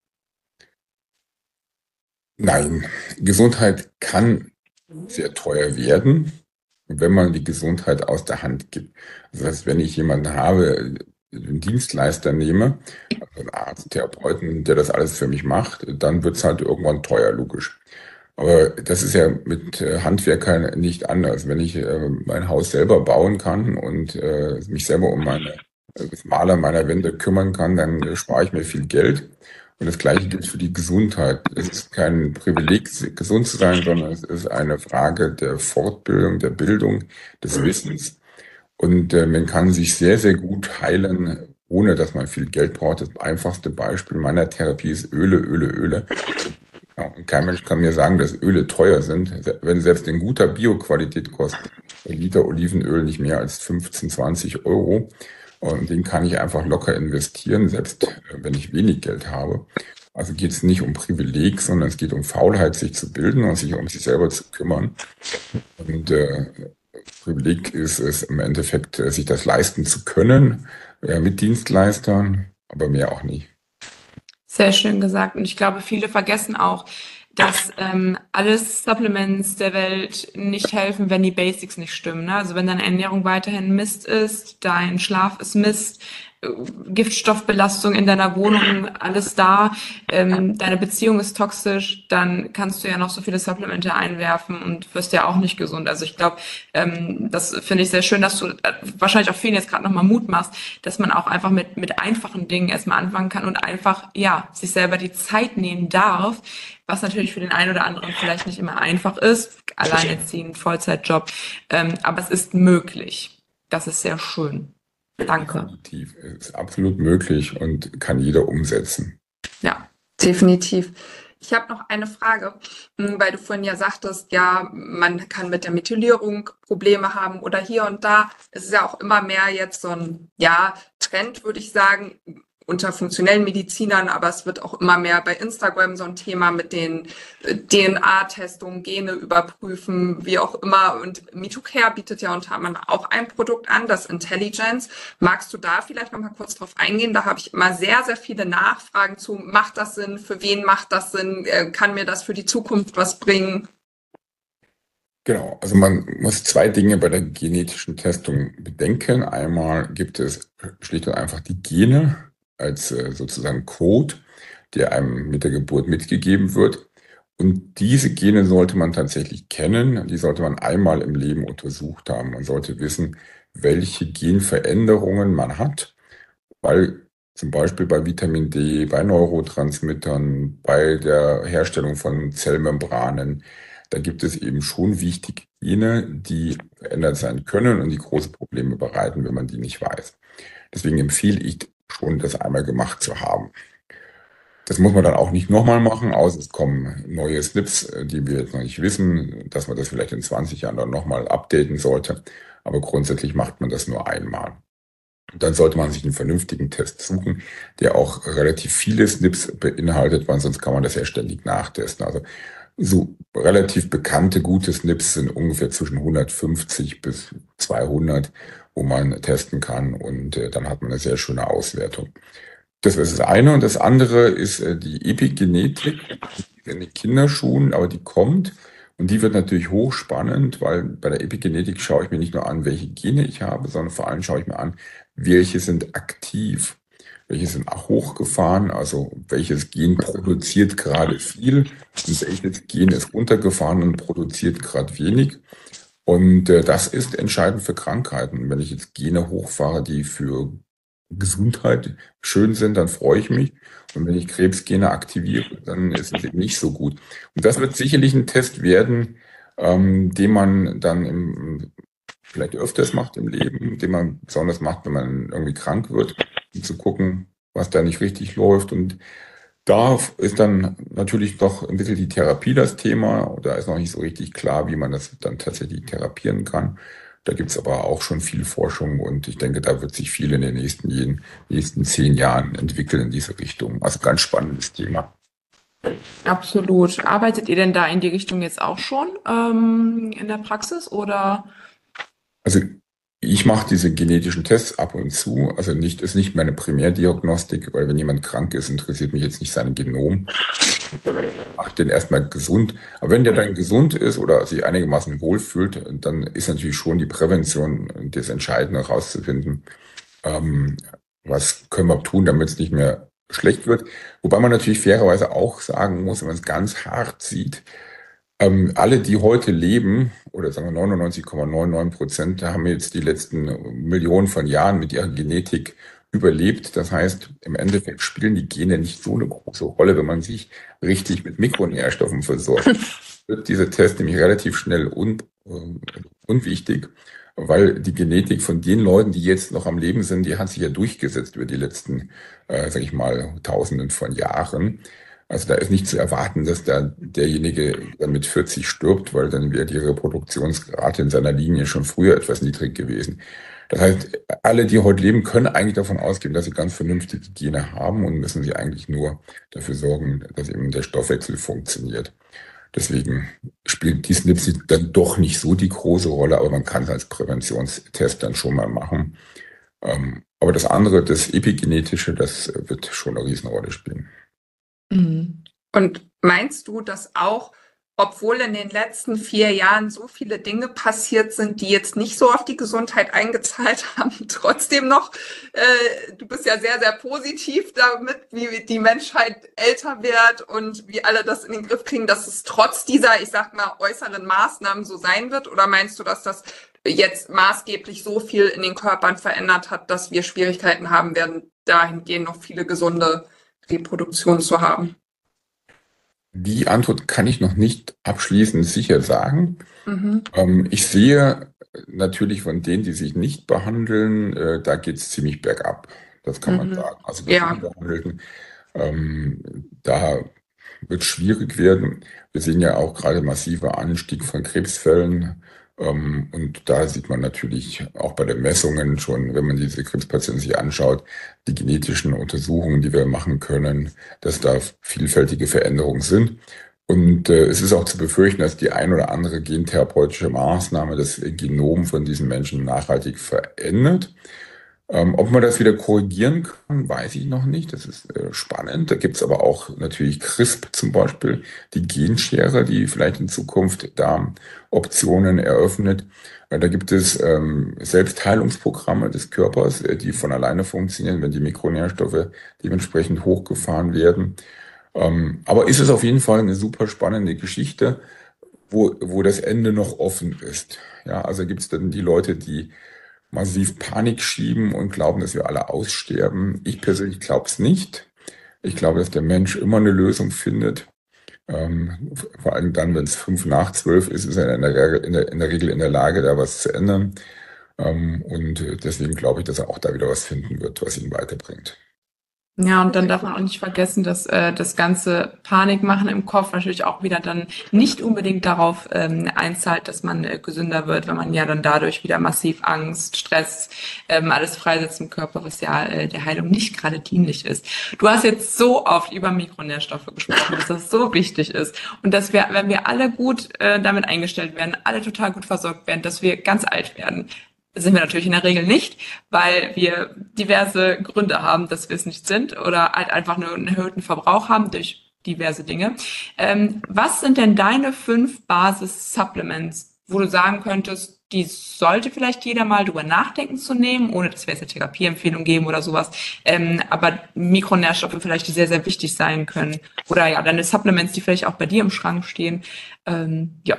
Nein, Gesundheit kann sehr teuer werden, wenn man die Gesundheit aus der Hand gibt. Das heißt, wenn ich jemanden habe, einen Dienstleister nehme, also einen Arzt, Therapeuten, der das alles für mich macht, dann wird es halt irgendwann teuer, logisch. Aber das ist ja mit Handwerkern nicht anders. Wenn ich mein Haus selber bauen kann und mich selber um das Maler meiner Wände kümmern kann, dann spare ich mir viel Geld. Und das Gleiche gilt für die Gesundheit. Es ist kein Privileg, gesund zu sein, sondern es ist eine Frage der Fortbildung, der Bildung, des Wissens. Und man kann sich sehr, sehr gut heilen, ohne dass man viel Geld braucht. Das einfachste Beispiel meiner Therapie ist Öle, Öle, Öle. Ja, und kein Mensch kann mir sagen, dass Öle teuer sind, wenn selbst in guter Bioqualität kostet ein Liter Olivenöl nicht mehr als 15, 20 Euro. Und den kann ich einfach locker investieren, selbst wenn ich wenig Geld habe. Also geht es nicht um Privileg, sondern es geht um Faulheit, sich zu bilden und sich um sich selber zu kümmern. Und Privileg ist es im Endeffekt, sich das leisten zu können, mit Dienstleistern, aber mehr auch nicht. Sehr schön gesagt. Und ich glaube, viele vergessen auch, dass alles Supplements der Welt nicht helfen, wenn die Basics nicht stimmen. Ne? Also wenn deine Ernährung weiterhin Mist ist, dein Schlaf ist Mist, Giftstoffbelastung in deiner Wohnung, alles da, deine Beziehung ist toxisch, dann kannst du ja noch so viele Supplemente einwerfen und wirst ja auch nicht gesund. Also ich glaube, das finde ich sehr schön, dass du wahrscheinlich auch vielen jetzt gerade nochmal Mut machst, dass man auch einfach mit einfachen Dingen erstmal anfangen kann und einfach, ja, sich selber die Zeit nehmen darf, was natürlich für den einen oder anderen vielleicht nicht immer einfach ist, alleinerziehend, Vollzeitjob, aber es ist möglich. Das ist sehr schön. Danke. Definitiv. Es ist absolut möglich und kann jeder umsetzen. Ja, definitiv. Ich habe noch eine Frage, weil du vorhin ja sagtest, ja, man kann mit der Methylierung Probleme haben oder hier und da. Es ist ja auch immer mehr jetzt so ein, ja, Trend, würde ich sagen, unter funktionellen Medizinern, aber es wird auch immer mehr bei Instagram so ein Thema mit den DNA-Testungen, Gene überprüfen, wie auch immer. Und MitoCare bietet ja unter anderem auch ein Produkt an, das Intelligence. Magst du da vielleicht noch mal kurz drauf eingehen? Da habe ich immer sehr, sehr viele Nachfragen zu. Macht das Sinn? Für wen macht das Sinn? Kann mir das für die Zukunft was bringen? Genau, also man muss zwei Dinge bei der genetischen Testung bedenken. Einmal gibt es schlicht und einfach die Gene als sozusagen Code, der einem mit der Geburt mitgegeben wird. Und diese Gene sollte man tatsächlich kennen. Die sollte man einmal im Leben untersucht haben. Man sollte wissen, welche Genveränderungen man hat, weil zum Beispiel bei Vitamin D, bei Neurotransmittern, bei der Herstellung von Zellmembranen, da gibt es eben schon wichtige Gene, die verändert sein können und die große Probleme bereiten, wenn man die nicht weiß. Deswegen empfehle ich schon, das einmal gemacht zu haben. Das muss man dann auch nicht nochmal machen, außer es kommen neue SNPs, die wir jetzt noch nicht wissen, dass man das vielleicht in 20 Jahren dann nochmal updaten sollte. Aber grundsätzlich macht man das nur einmal. Und dann sollte man sich einen vernünftigen Test suchen, der auch relativ viele SNPs beinhaltet, weil sonst kann man das ja ständig nachtesten. Also so relativ bekannte, gute SNPs sind ungefähr zwischen 150 bis 200, wo man testen kann und dann hat man eine sehr schöne Auswertung. Das ist das eine. Und das andere ist die Epigenetik in den Kinderschuhen, aber die kommt. Und die wird natürlich hochspannend, weil bei der Epigenetik schaue ich mir nicht nur an, welche Gene ich habe, sondern vor allem schaue ich mir an, welche sind aktiv, welche sind auch hochgefahren, also welches Gen produziert gerade viel und welches Gen ist runtergefahren und produziert gerade wenig. Und das ist entscheidend für Krankheiten. Wenn ich jetzt Gene hochfahre, die für Gesundheit schön sind, dann freue ich mich. Und wenn ich Krebsgene aktiviere, dann ist es eben nicht so gut. Und das wird sicherlich ein Test werden, den man dann vielleicht öfters macht im Leben, den man besonders macht, wenn man irgendwie krank wird, um zu gucken, was da nicht richtig läuft. Und da ist dann natürlich doch ein bisschen die Therapie das Thema. Da ist noch nicht so richtig klar, wie man das dann tatsächlich therapieren kann. Da gibt es aber auch schon viel Forschung und ich denke, da wird sich viel in den nächsten 10 Jahren entwickeln in diese Richtung. Also ganz spannendes Thema. Absolut. Arbeitet ihr denn da in die Richtung jetzt auch schon in der Praxis oder? Also ich mache diese genetischen Tests ab und zu. Also ist nicht meine Primärdiagnostik, weil wenn jemand krank ist, interessiert mich jetzt nicht sein Genom. Macht den erstmal gesund. Aber wenn der dann gesund ist oder sich einigermaßen wohlfühlt, dann ist natürlich schon die Prävention das Entscheidende herauszufinden, was können wir tun, damit es nicht mehr schlecht wird. Wobei man natürlich fairerweise auch sagen muss, wenn man es ganz hart sieht, alle, die heute leben, oder sagen wir 99,99%, haben jetzt die letzten Millionen von Jahren mit ihrer Genetik überlebt. Das heißt, im Endeffekt spielen die Gene nicht so eine große Rolle, wenn man sich richtig mit Mikronährstoffen versorgt. Wird dieser Test nämlich relativ schnell unwichtig, weil die Genetik von den Leuten, die jetzt noch am Leben sind, die hat sich ja durchgesetzt über die letzten, sage ich mal, Tausenden von Jahren. Also da ist nicht zu erwarten, dass derjenige dann mit 40 stirbt, weil dann wäre die Reproduktionsrate in seiner Linie schon früher etwas niedrig gewesen. Das heißt, alle, die heute leben, können eigentlich davon ausgehen, dass sie ganz vernünftige Gene haben und müssen sie eigentlich nur dafür sorgen, dass eben der Stoffwechsel funktioniert. Deswegen spielt die SNP dann doch nicht so die große Rolle, aber man kann es als Präventionstest dann schon mal machen. Aber das andere, das Epigenetische, das wird schon eine Riesenrolle spielen. Und meinst du, dass auch, obwohl in den letzten 4 Jahren so viele Dinge passiert sind, die jetzt nicht so auf die Gesundheit eingezahlt haben, trotzdem noch, du bist ja sehr, sehr positiv damit, wie die Menschheit älter wird und wie alle das in den Griff kriegen, dass es trotz dieser, ich sag mal, äußeren Maßnahmen so sein wird? Oder meinst du, dass das jetzt maßgeblich so viel in den Körpern verändert hat, dass wir Schwierigkeiten haben werden, dahingehend noch viele gesunde Reproduktionen zu haben? Die Antwort kann ich noch nicht abschließend sicher sagen. Ich sehe natürlich von denen, die sich nicht behandeln, da geht es ziemlich bergab. Das kann man sagen. Also bei den Behandelten, da wird es schwierig werden. Wir sehen ja auch gerade massiver Anstieg von Krebsfällen. Und da sieht man natürlich auch bei den Messungen schon, wenn man diese Krebspatienten sich anschaut, die genetischen Untersuchungen, die wir machen können, dass da vielfältige Veränderungen sind. Und es ist auch zu befürchten, dass die ein oder andere gentherapeutische Maßnahme das Genom von diesen Menschen nachhaltig verändert. Ob man das wieder korrigieren kann, weiß ich noch nicht. Das ist spannend. Da gibt es aber auch natürlich CRISP zum Beispiel, die Genschere, die vielleicht in Zukunft da Optionen eröffnet. Da gibt es Selbstheilungsprogramme des Körpers, die von alleine funktionieren, wenn die Mikronährstoffe dementsprechend hochgefahren werden. Aber ist es auf jeden Fall eine super spannende Geschichte, wo das Ende noch offen ist. Ja, also gibt es dann die Leute, die massiv Panik schieben und glauben, dass wir alle aussterben. Ich persönlich glaube es nicht. Ich glaube, dass der Mensch immer eine Lösung findet. Vor allem dann, wenn es 11:55 ist er in der Regel in der Lage, da was zu ändern. Und deswegen glaube ich, dass er auch da wieder was finden wird, was ihn weiterbringt. Ja, und dann darf man auch nicht vergessen, dass das ganze Panikmachen im Kopf natürlich auch wieder dann nicht unbedingt darauf einzahlt, dass man gesünder wird, wenn man ja dann dadurch wieder massiv Angst, Stress, alles freisetzt im Körper, was ja der Heilung nicht gerade dienlich ist. Du hast jetzt so oft über Mikronährstoffe gesprochen, dass das so wichtig ist und dass wir, wenn wir alle gut damit eingestellt werden, alle total gut versorgt werden, dass wir ganz alt werden. Sind wir natürlich in der Regel nicht, weil wir diverse Gründe haben, dass wir es nicht sind oder halt einfach nur einen erhöhten Verbrauch haben durch diverse Dinge. Was sind denn deine 5 Basis-Supplements, wo du sagen könntest, die sollte vielleicht jeder mal drüber nachdenken zu nehmen, ohne dass wir jetzt eine Therapieempfehlung geben oder sowas, aber Mikronährstoffe vielleicht, die sehr, sehr wichtig sein können oder ja, deine Supplements, die vielleicht auch bei dir im Schrank stehen, ja.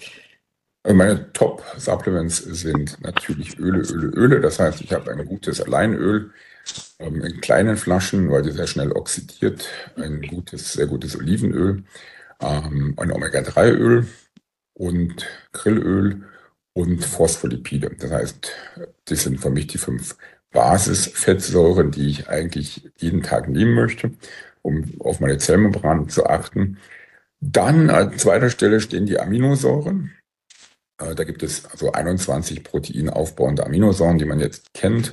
Meine Top-Supplements sind natürlich Öle. Das heißt, ich habe ein gutes Alleinöl in kleinen Flaschen, weil die sehr schnell oxidiert. Ein sehr gutes Olivenöl, ein Omega-3-Öl und Grillöl und Phospholipide. Das heißt, das sind für mich die 5 Basisfettsäuren, die ich eigentlich jeden Tag nehmen möchte, um auf meine Zellmembran zu achten. Dann an zweiter Stelle stehen die Aminosäuren. Da gibt es also 21 proteinaufbauende Aminosäuren, die man jetzt kennt.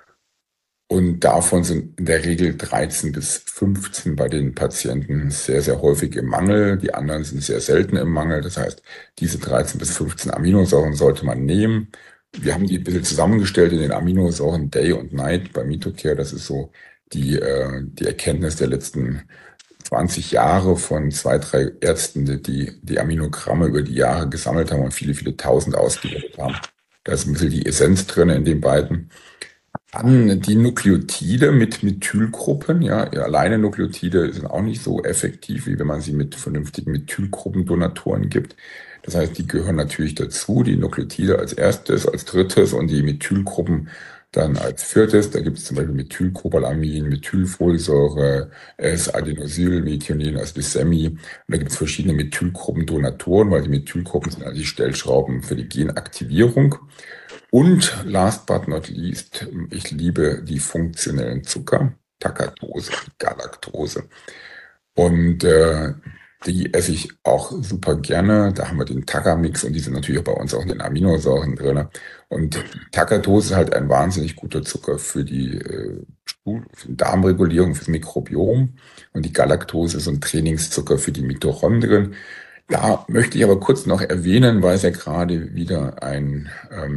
Und davon sind in der Regel 13 bis 15 bei den Patienten sehr, sehr häufig im Mangel. Die anderen sind sehr selten im Mangel. Das heißt, diese 13 bis 15 Aminosäuren sollte man nehmen. Wir haben die ein bisschen zusammengestellt in den Aminosäuren Day und Night bei Mitocare. Das ist so die Erkenntnis der letzten 20 Jahre von 2, 3 Ärzten, die Aminogramme über die Jahre gesammelt haben und viele, viele Tausend ausgewertet haben. Da ist ein bisschen die Essenz drin in den beiden. kann die Nukleotide mit Methylgruppen, ja, alleine Nukleotide sind auch nicht so effektiv, wie wenn man sie mit vernünftigen Methylgruppendonatoren gibt. Das heißt, die gehören natürlich dazu, die Nukleotide als erstes, als drittes und die Methylgruppen dann als viertes. Da gibt es zum Beispiel Methylcobalamin, Methylfolsäure, S-Adenosylmethionin, also das SEMI. Und da gibt es verschiedene Methylgruppendonatoren, weil die Methylgruppen sind also die Stellschrauben für die Genaktivierung. Und last but not least, ich liebe die funktionellen Zucker, Tagatose, Galaktose. Und die esse ich auch super gerne. Da haben wir den Tagamix und die sind natürlich auch bei uns auch in den Aminosäuren drin. Und die Tagatose ist halt ein wahnsinnig guter Zucker für die für die Darmregulierung, fürs Mikrobiom. Und die Galaktose ist ein Trainingszucker für die Mitochondrien. Da möchte ich aber kurz noch erwähnen, weil es ja gerade wieder ein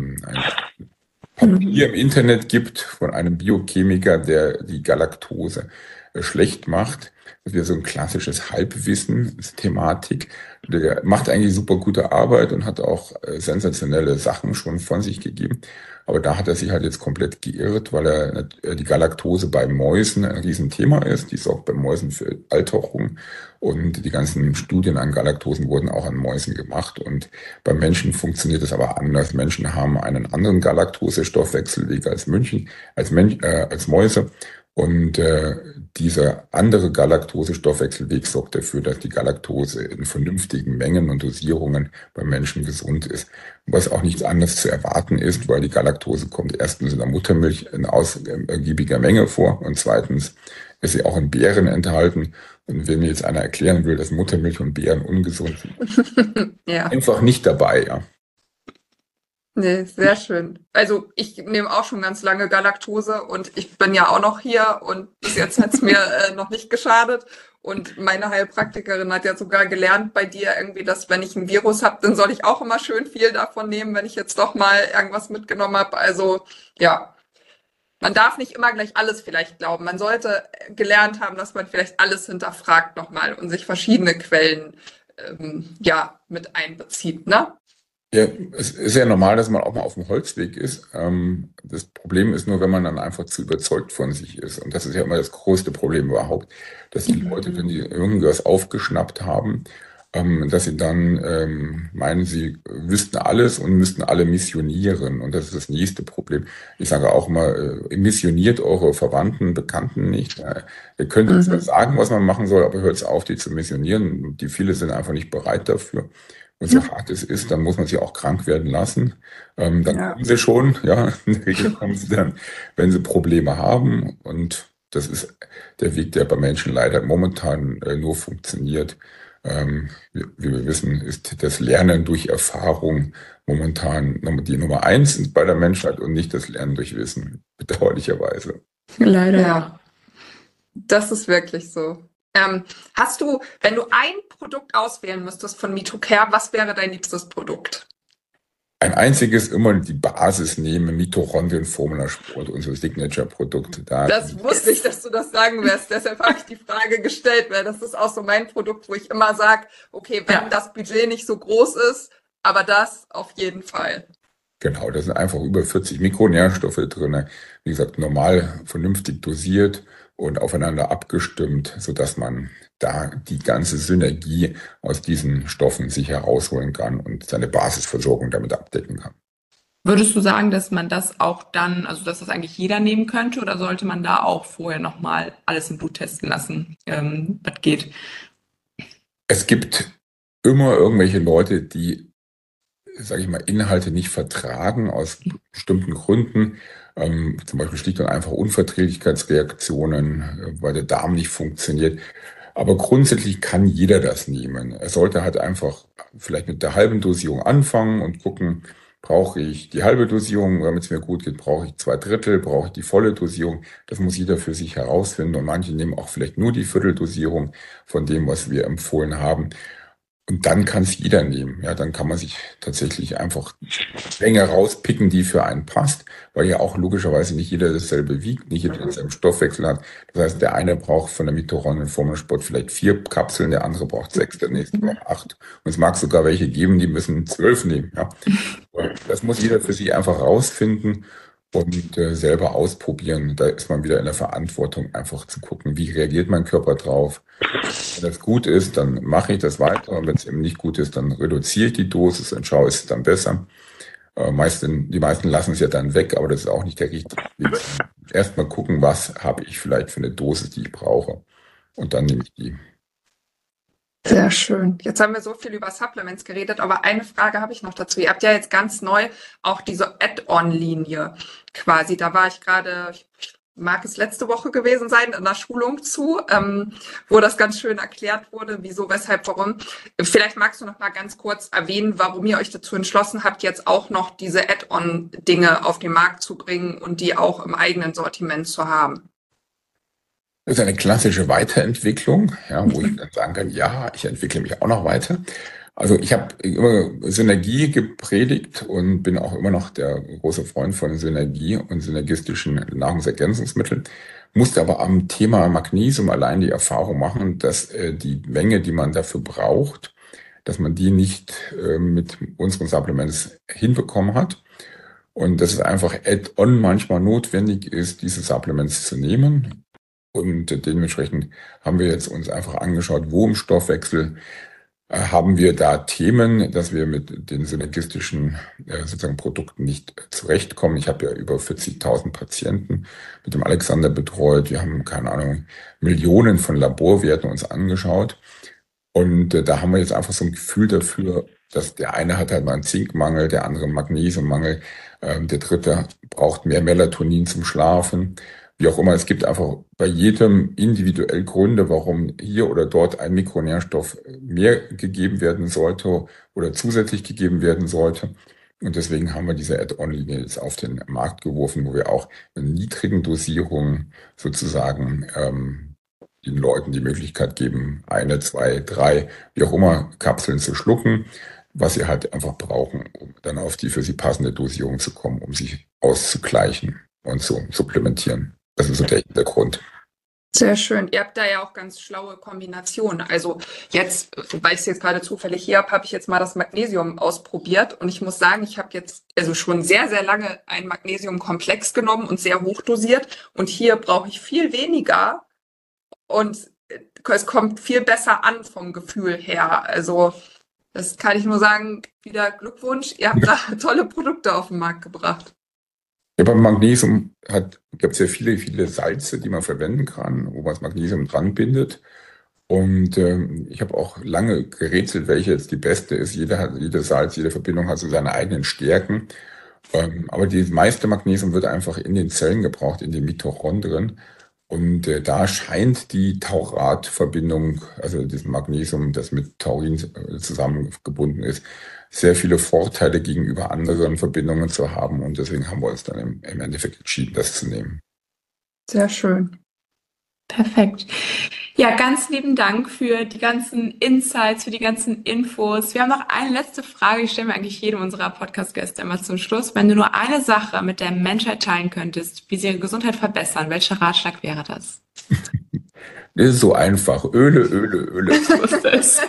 Papier im Internet gibt von einem Biochemiker, der die Galaktose schlecht macht. Das ist wieder so ein klassisches Halbwissen-Thematik. Der macht eigentlich super gute Arbeit und hat auch sensationelle Sachen schon von sich gegeben. Aber da hat er sich halt jetzt komplett geirrt, weil die Galaktose bei Mäusen ein Riesenthema ist. Die sorgt bei Mäusen für Alterung. Und die ganzen Studien an Galaktosen wurden auch an Mäusen gemacht. Und bei Menschen funktioniert es aber anders. Menschen haben einen anderen Galaktosestoffwechselweg als Mäuse. Und dieser andere Galaktosestoffwechselweg sorgt dafür, dass die Galaktose in vernünftigen Mengen und Dosierungen beim Menschen gesund ist. Was auch nichts anderes zu erwarten ist, weil die Galaktose kommt erstens in der Muttermilch in ausgiebiger Menge vor und zweitens ist sie auch in Beeren enthalten. Und wenn mir jetzt einer erklären will, dass Muttermilch und Beeren ungesund sind, Ja. einfach nicht dabei, ja. Nee, sehr schön. Also ich nehme auch schon ganz lange Galaktose und ich bin ja auch noch hier und bis jetzt hat es mir noch nicht geschadet. Und meine Heilpraktikerin hat ja sogar gelernt bei dir irgendwie, dass wenn ich ein Virus habe, dann soll ich auch immer schön viel davon nehmen, wenn ich jetzt doch mal irgendwas mitgenommen habe. Also ja, man darf nicht immer gleich alles vielleicht glauben. Man sollte gelernt haben, dass man vielleicht alles hinterfragt nochmal und sich verschiedene Quellen mit einbezieht, ne? Ja, es ist ja normal, dass man auch mal auf dem Holzweg ist. Das Problem ist nur, wenn man dann einfach zu überzeugt von sich ist. Und das ist ja immer das größte Problem überhaupt, dass die Leute, wenn die irgendwas aufgeschnappt haben, dass sie dann meinen, sie wüssten alles und müssten alle missionieren. Und das ist das nächste Problem. Ich sage auch immer, missioniert eure Verwandten, Bekannten nicht. Ihr könnt uns zwar sagen, was man machen soll, aber hört auf, die zu missionieren. Die viele sind einfach nicht bereit dafür. Und so hart es ist, dann muss man sie auch krank werden lassen. Dann kommen sie schon, ja, in der Regel kommen sie dann, wenn sie Probleme haben. Und das ist der Weg, der bei Menschen leider momentan nur funktioniert. Wie wir wissen, ist das Lernen durch Erfahrung momentan die Nummer 1 bei der Menschheit und nicht das Lernen durch Wissen, bedauerlicherweise. Leider. Ja, das ist wirklich so. Hast du, wenn du ein Produkt auswählen müsstest von Mitocare, was wäre dein liebstes Produkt? Ein einziges immer die Basis nehmen, Mitochondrien Formula Sport, unser Signature-Produkt. Das wusste ich, dass du das sagen wirst. Deshalb habe ich die Frage gestellt, weil das ist auch so mein Produkt, wo ich immer sage, okay, wenn das Budget nicht so groß ist, aber das auf jeden Fall. Genau, da sind einfach über 40 Mikronährstoffe drin. Wie gesagt, normal, vernünftig dosiert und aufeinander abgestimmt, sodass man da die ganze Synergie aus diesen Stoffen sich herausholen kann und seine Basisversorgung damit abdecken kann. Würdest du sagen, dass man das auch dann, also dass das eigentlich jeder nehmen könnte, oder sollte man da auch vorher nochmal alles im Blut testen lassen, was geht? Es gibt immer irgendwelche Leute, die, sage ich mal, Inhalte nicht vertragen aus bestimmten Gründen. Zum Beispiel schlicht und einfach Unverträglichkeitsreaktionen, weil der Darm nicht funktioniert. Aber grundsätzlich kann jeder das nehmen. Er sollte halt einfach vielleicht mit der halben Dosierung anfangen und gucken, brauche ich die halbe Dosierung, damit es mir gut geht, brauche ich 2/3, brauche ich die volle Dosierung. Das muss jeder für sich herausfinden. Und manche nehmen auch vielleicht nur die Vierteldosierung von dem, was wir empfohlen haben. Und dann kann es jeder nehmen. Ja, dann kann man sich tatsächlich einfach Länge rauspicken, die für einen passt, weil ja auch logischerweise nicht jeder dasselbe wiegt, nicht jeder denselben Stoffwechsel hat. Das heißt, der eine braucht von der Mitochondrien Formula Sport vielleicht 4 Kapseln, der andere braucht 6, der nächste braucht 8. Und es mag sogar welche geben, die müssen 12 nehmen. Ja. Das muss jeder für sich einfach rausfinden. und selber ausprobieren. Da ist man wieder in der Verantwortung, einfach zu gucken, wie reagiert mein Körper drauf. Wenn das gut ist, dann mache ich das weiter. Und wenn es eben nicht gut ist, dann reduziere ich die Dosis und schaue, ist es dann besser. Die meisten lassen es ja dann weg, aber das ist auch nicht der richtige Weg. Erstmal gucken, was habe ich vielleicht für eine Dosis, die ich brauche. Und dann nehme ich die. Sehr schön. Jetzt haben wir so viel über Supplements geredet, aber eine Frage habe ich noch dazu. Ihr habt ja jetzt ganz neu auch diese Add-on-Linie quasi. Da war ich gerade, mag es letzte Woche gewesen sein, in der Schulung zu, wo das ganz schön erklärt wurde, wieso, weshalb, warum. Vielleicht magst du noch mal ganz kurz erwähnen, warum ihr euch dazu entschlossen habt, jetzt auch noch diese Add-on-Dinge auf den Markt zu bringen und die auch im eigenen Sortiment zu haben. Das ist eine klassische Weiterentwicklung, ja, wo ich dann sagen kann, ja, ich entwickle mich auch noch weiter. Also ich habe immer Synergie gepredigt und bin auch immer noch der große Freund von Synergie und synergistischen Nahrungsergänzungsmitteln. Musste aber am Thema Magnesium allein die Erfahrung machen, dass die Menge, die man dafür braucht, dass man die nicht mit unseren Supplements hinbekommen hat. Und dass es einfach add-on manchmal notwendig ist, diese Supplements zu nehmen. Und dementsprechend haben wir jetzt uns einfach angeschaut, wo im Stoffwechsel haben wir da Themen, dass wir mit den synergistischen sozusagen Produkten nicht zurechtkommen. Ich habe ja über 40.000 Patienten mit dem Alexander betreut. Wir haben, keine Ahnung, Millionen von Laborwerten uns angeschaut. Und da haben wir jetzt einfach so ein Gefühl dafür, dass der eine hat halt mal einen Zinkmangel, der andere einen Magnesiummangel, der dritte braucht mehr Melatonin zum Schlafen. Wie auch immer, es gibt einfach bei jedem individuell Gründe, warum hier oder dort ein Mikronährstoff mehr gegeben werden sollte oder zusätzlich gegeben werden sollte. Und deswegen haben wir diese Add-on-Linie jetzt auf den Markt geworfen, wo wir auch in niedrigen Dosierungen sozusagen den Leuten die Möglichkeit geben, 1, 2, 3, wie auch immer, Kapseln zu schlucken, was sie halt einfach brauchen, um dann auf die für sie passende Dosierung zu kommen, um sich auszugleichen und zu supplementieren. Das ist so der Hintergrund. Sehr schön. Ihr habt da ja auch ganz schlaue Kombinationen. Also jetzt, weil ich es jetzt gerade zufällig hier habe ich jetzt mal das Magnesium ausprobiert. Und ich muss sagen, ich habe jetzt also schon sehr, sehr lange einen Magnesiumkomplex genommen und sehr hoch dosiert. Und hier brauche ich viel weniger. Und es kommt viel besser an vom Gefühl her. Also das kann ich nur sagen, wieder Glückwunsch. Ihr habt da tolle Produkte auf den Markt gebracht. Ja, beim Magnesium gibt es ja viele, viele Salze, die man verwenden kann, wo man das Magnesium dran bindet. Und ich habe auch lange gerätselt, welche jetzt die beste ist. Jede Salz, jede Verbindung hat so seine eigenen Stärken. Aber die meiste Magnesium wird einfach in den Zellen gebraucht, in den Mitochondrien. Und da scheint die Taurat-Verbindung, also dieses Magnesium, das mit Taurin zusammengebunden ist, sehr viele Vorteile gegenüber anderen Verbindungen zu haben. Und deswegen haben wir uns dann im Endeffekt entschieden, das zu nehmen. Sehr schön. Perfekt. Ja, ganz lieben Dank für die ganzen Insights, für die ganzen Infos. Wir haben noch eine letzte Frage, die stellen wir eigentlich jedem unserer Podcast-Gäste immer zum Schluss. Wenn du nur eine Sache mit der Menschheit teilen könntest, wie sie ihre Gesundheit verbessern, welcher Ratschlag wäre das? Das ist so einfach. Öle. Ich wusste es.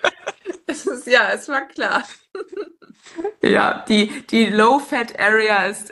Es war klar. Ja, die Low-Fat-Area ist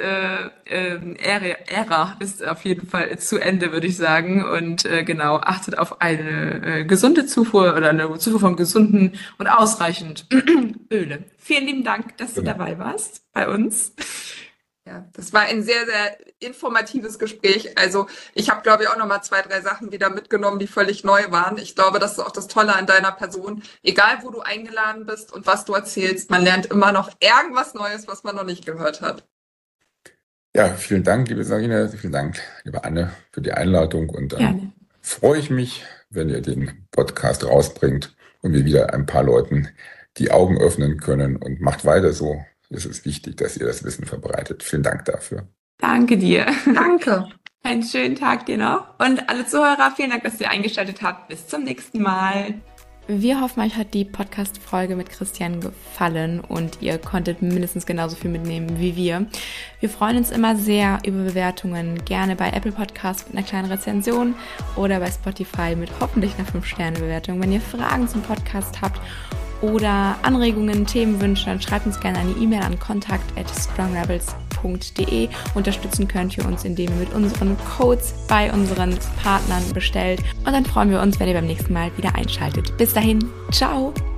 Ära ist auf jeden Fall zu Ende, würde ich sagen. Und genau, achtet auf eine gesunde Zufuhr oder eine Zufuhr von gesunden und ausreichend Öle. Vielen lieben Dank, dass du dabei warst bei uns. Ja, das war ein sehr, sehr informatives Gespräch. Also ich habe, glaube ich, auch nochmal 2, 3 Sachen wieder mitgenommen, die völlig neu waren. Ich glaube, das ist auch das Tolle an deiner Person. Egal, wo du eingeladen bist und was du erzählst, man lernt immer noch irgendwas Neues, was man noch nicht gehört hat. Ja, vielen Dank, liebe Sarina, vielen Dank, liebe Anne, für die Einladung. Und dann freue ich mich, wenn ihr den Podcast rausbringt und wir wieder ein paar Leuten die Augen öffnen können, und macht weiter so. Es ist wichtig, dass ihr das Wissen verbreitet. Vielen Dank dafür. Danke dir. Danke. Einen schönen Tag dir noch. Und alle Zuhörer, vielen Dank, dass ihr eingeschaltet habt. Bis zum nächsten Mal. Wir hoffen, euch hat die Podcast-Folge mit Christian gefallen und ihr konntet mindestens genauso viel mitnehmen wie wir. Wir freuen uns immer sehr über Bewertungen, gerne bei Apple Podcasts mit einer kleinen Rezension oder bei Spotify mit hoffentlich einer 5-Sterne-Bewertung. Wenn ihr Fragen zum Podcast habt oder Anregungen, Themenwünsche, dann schreibt uns gerne eine E-Mail an kontakt@strongrebels.com. strongweb.de. Unterstützen könnt ihr uns, indem ihr mit unseren Codes bei unseren Partnern bestellt. Und dann freuen wir uns, wenn ihr beim nächsten Mal wieder einschaltet. Bis dahin, ciao!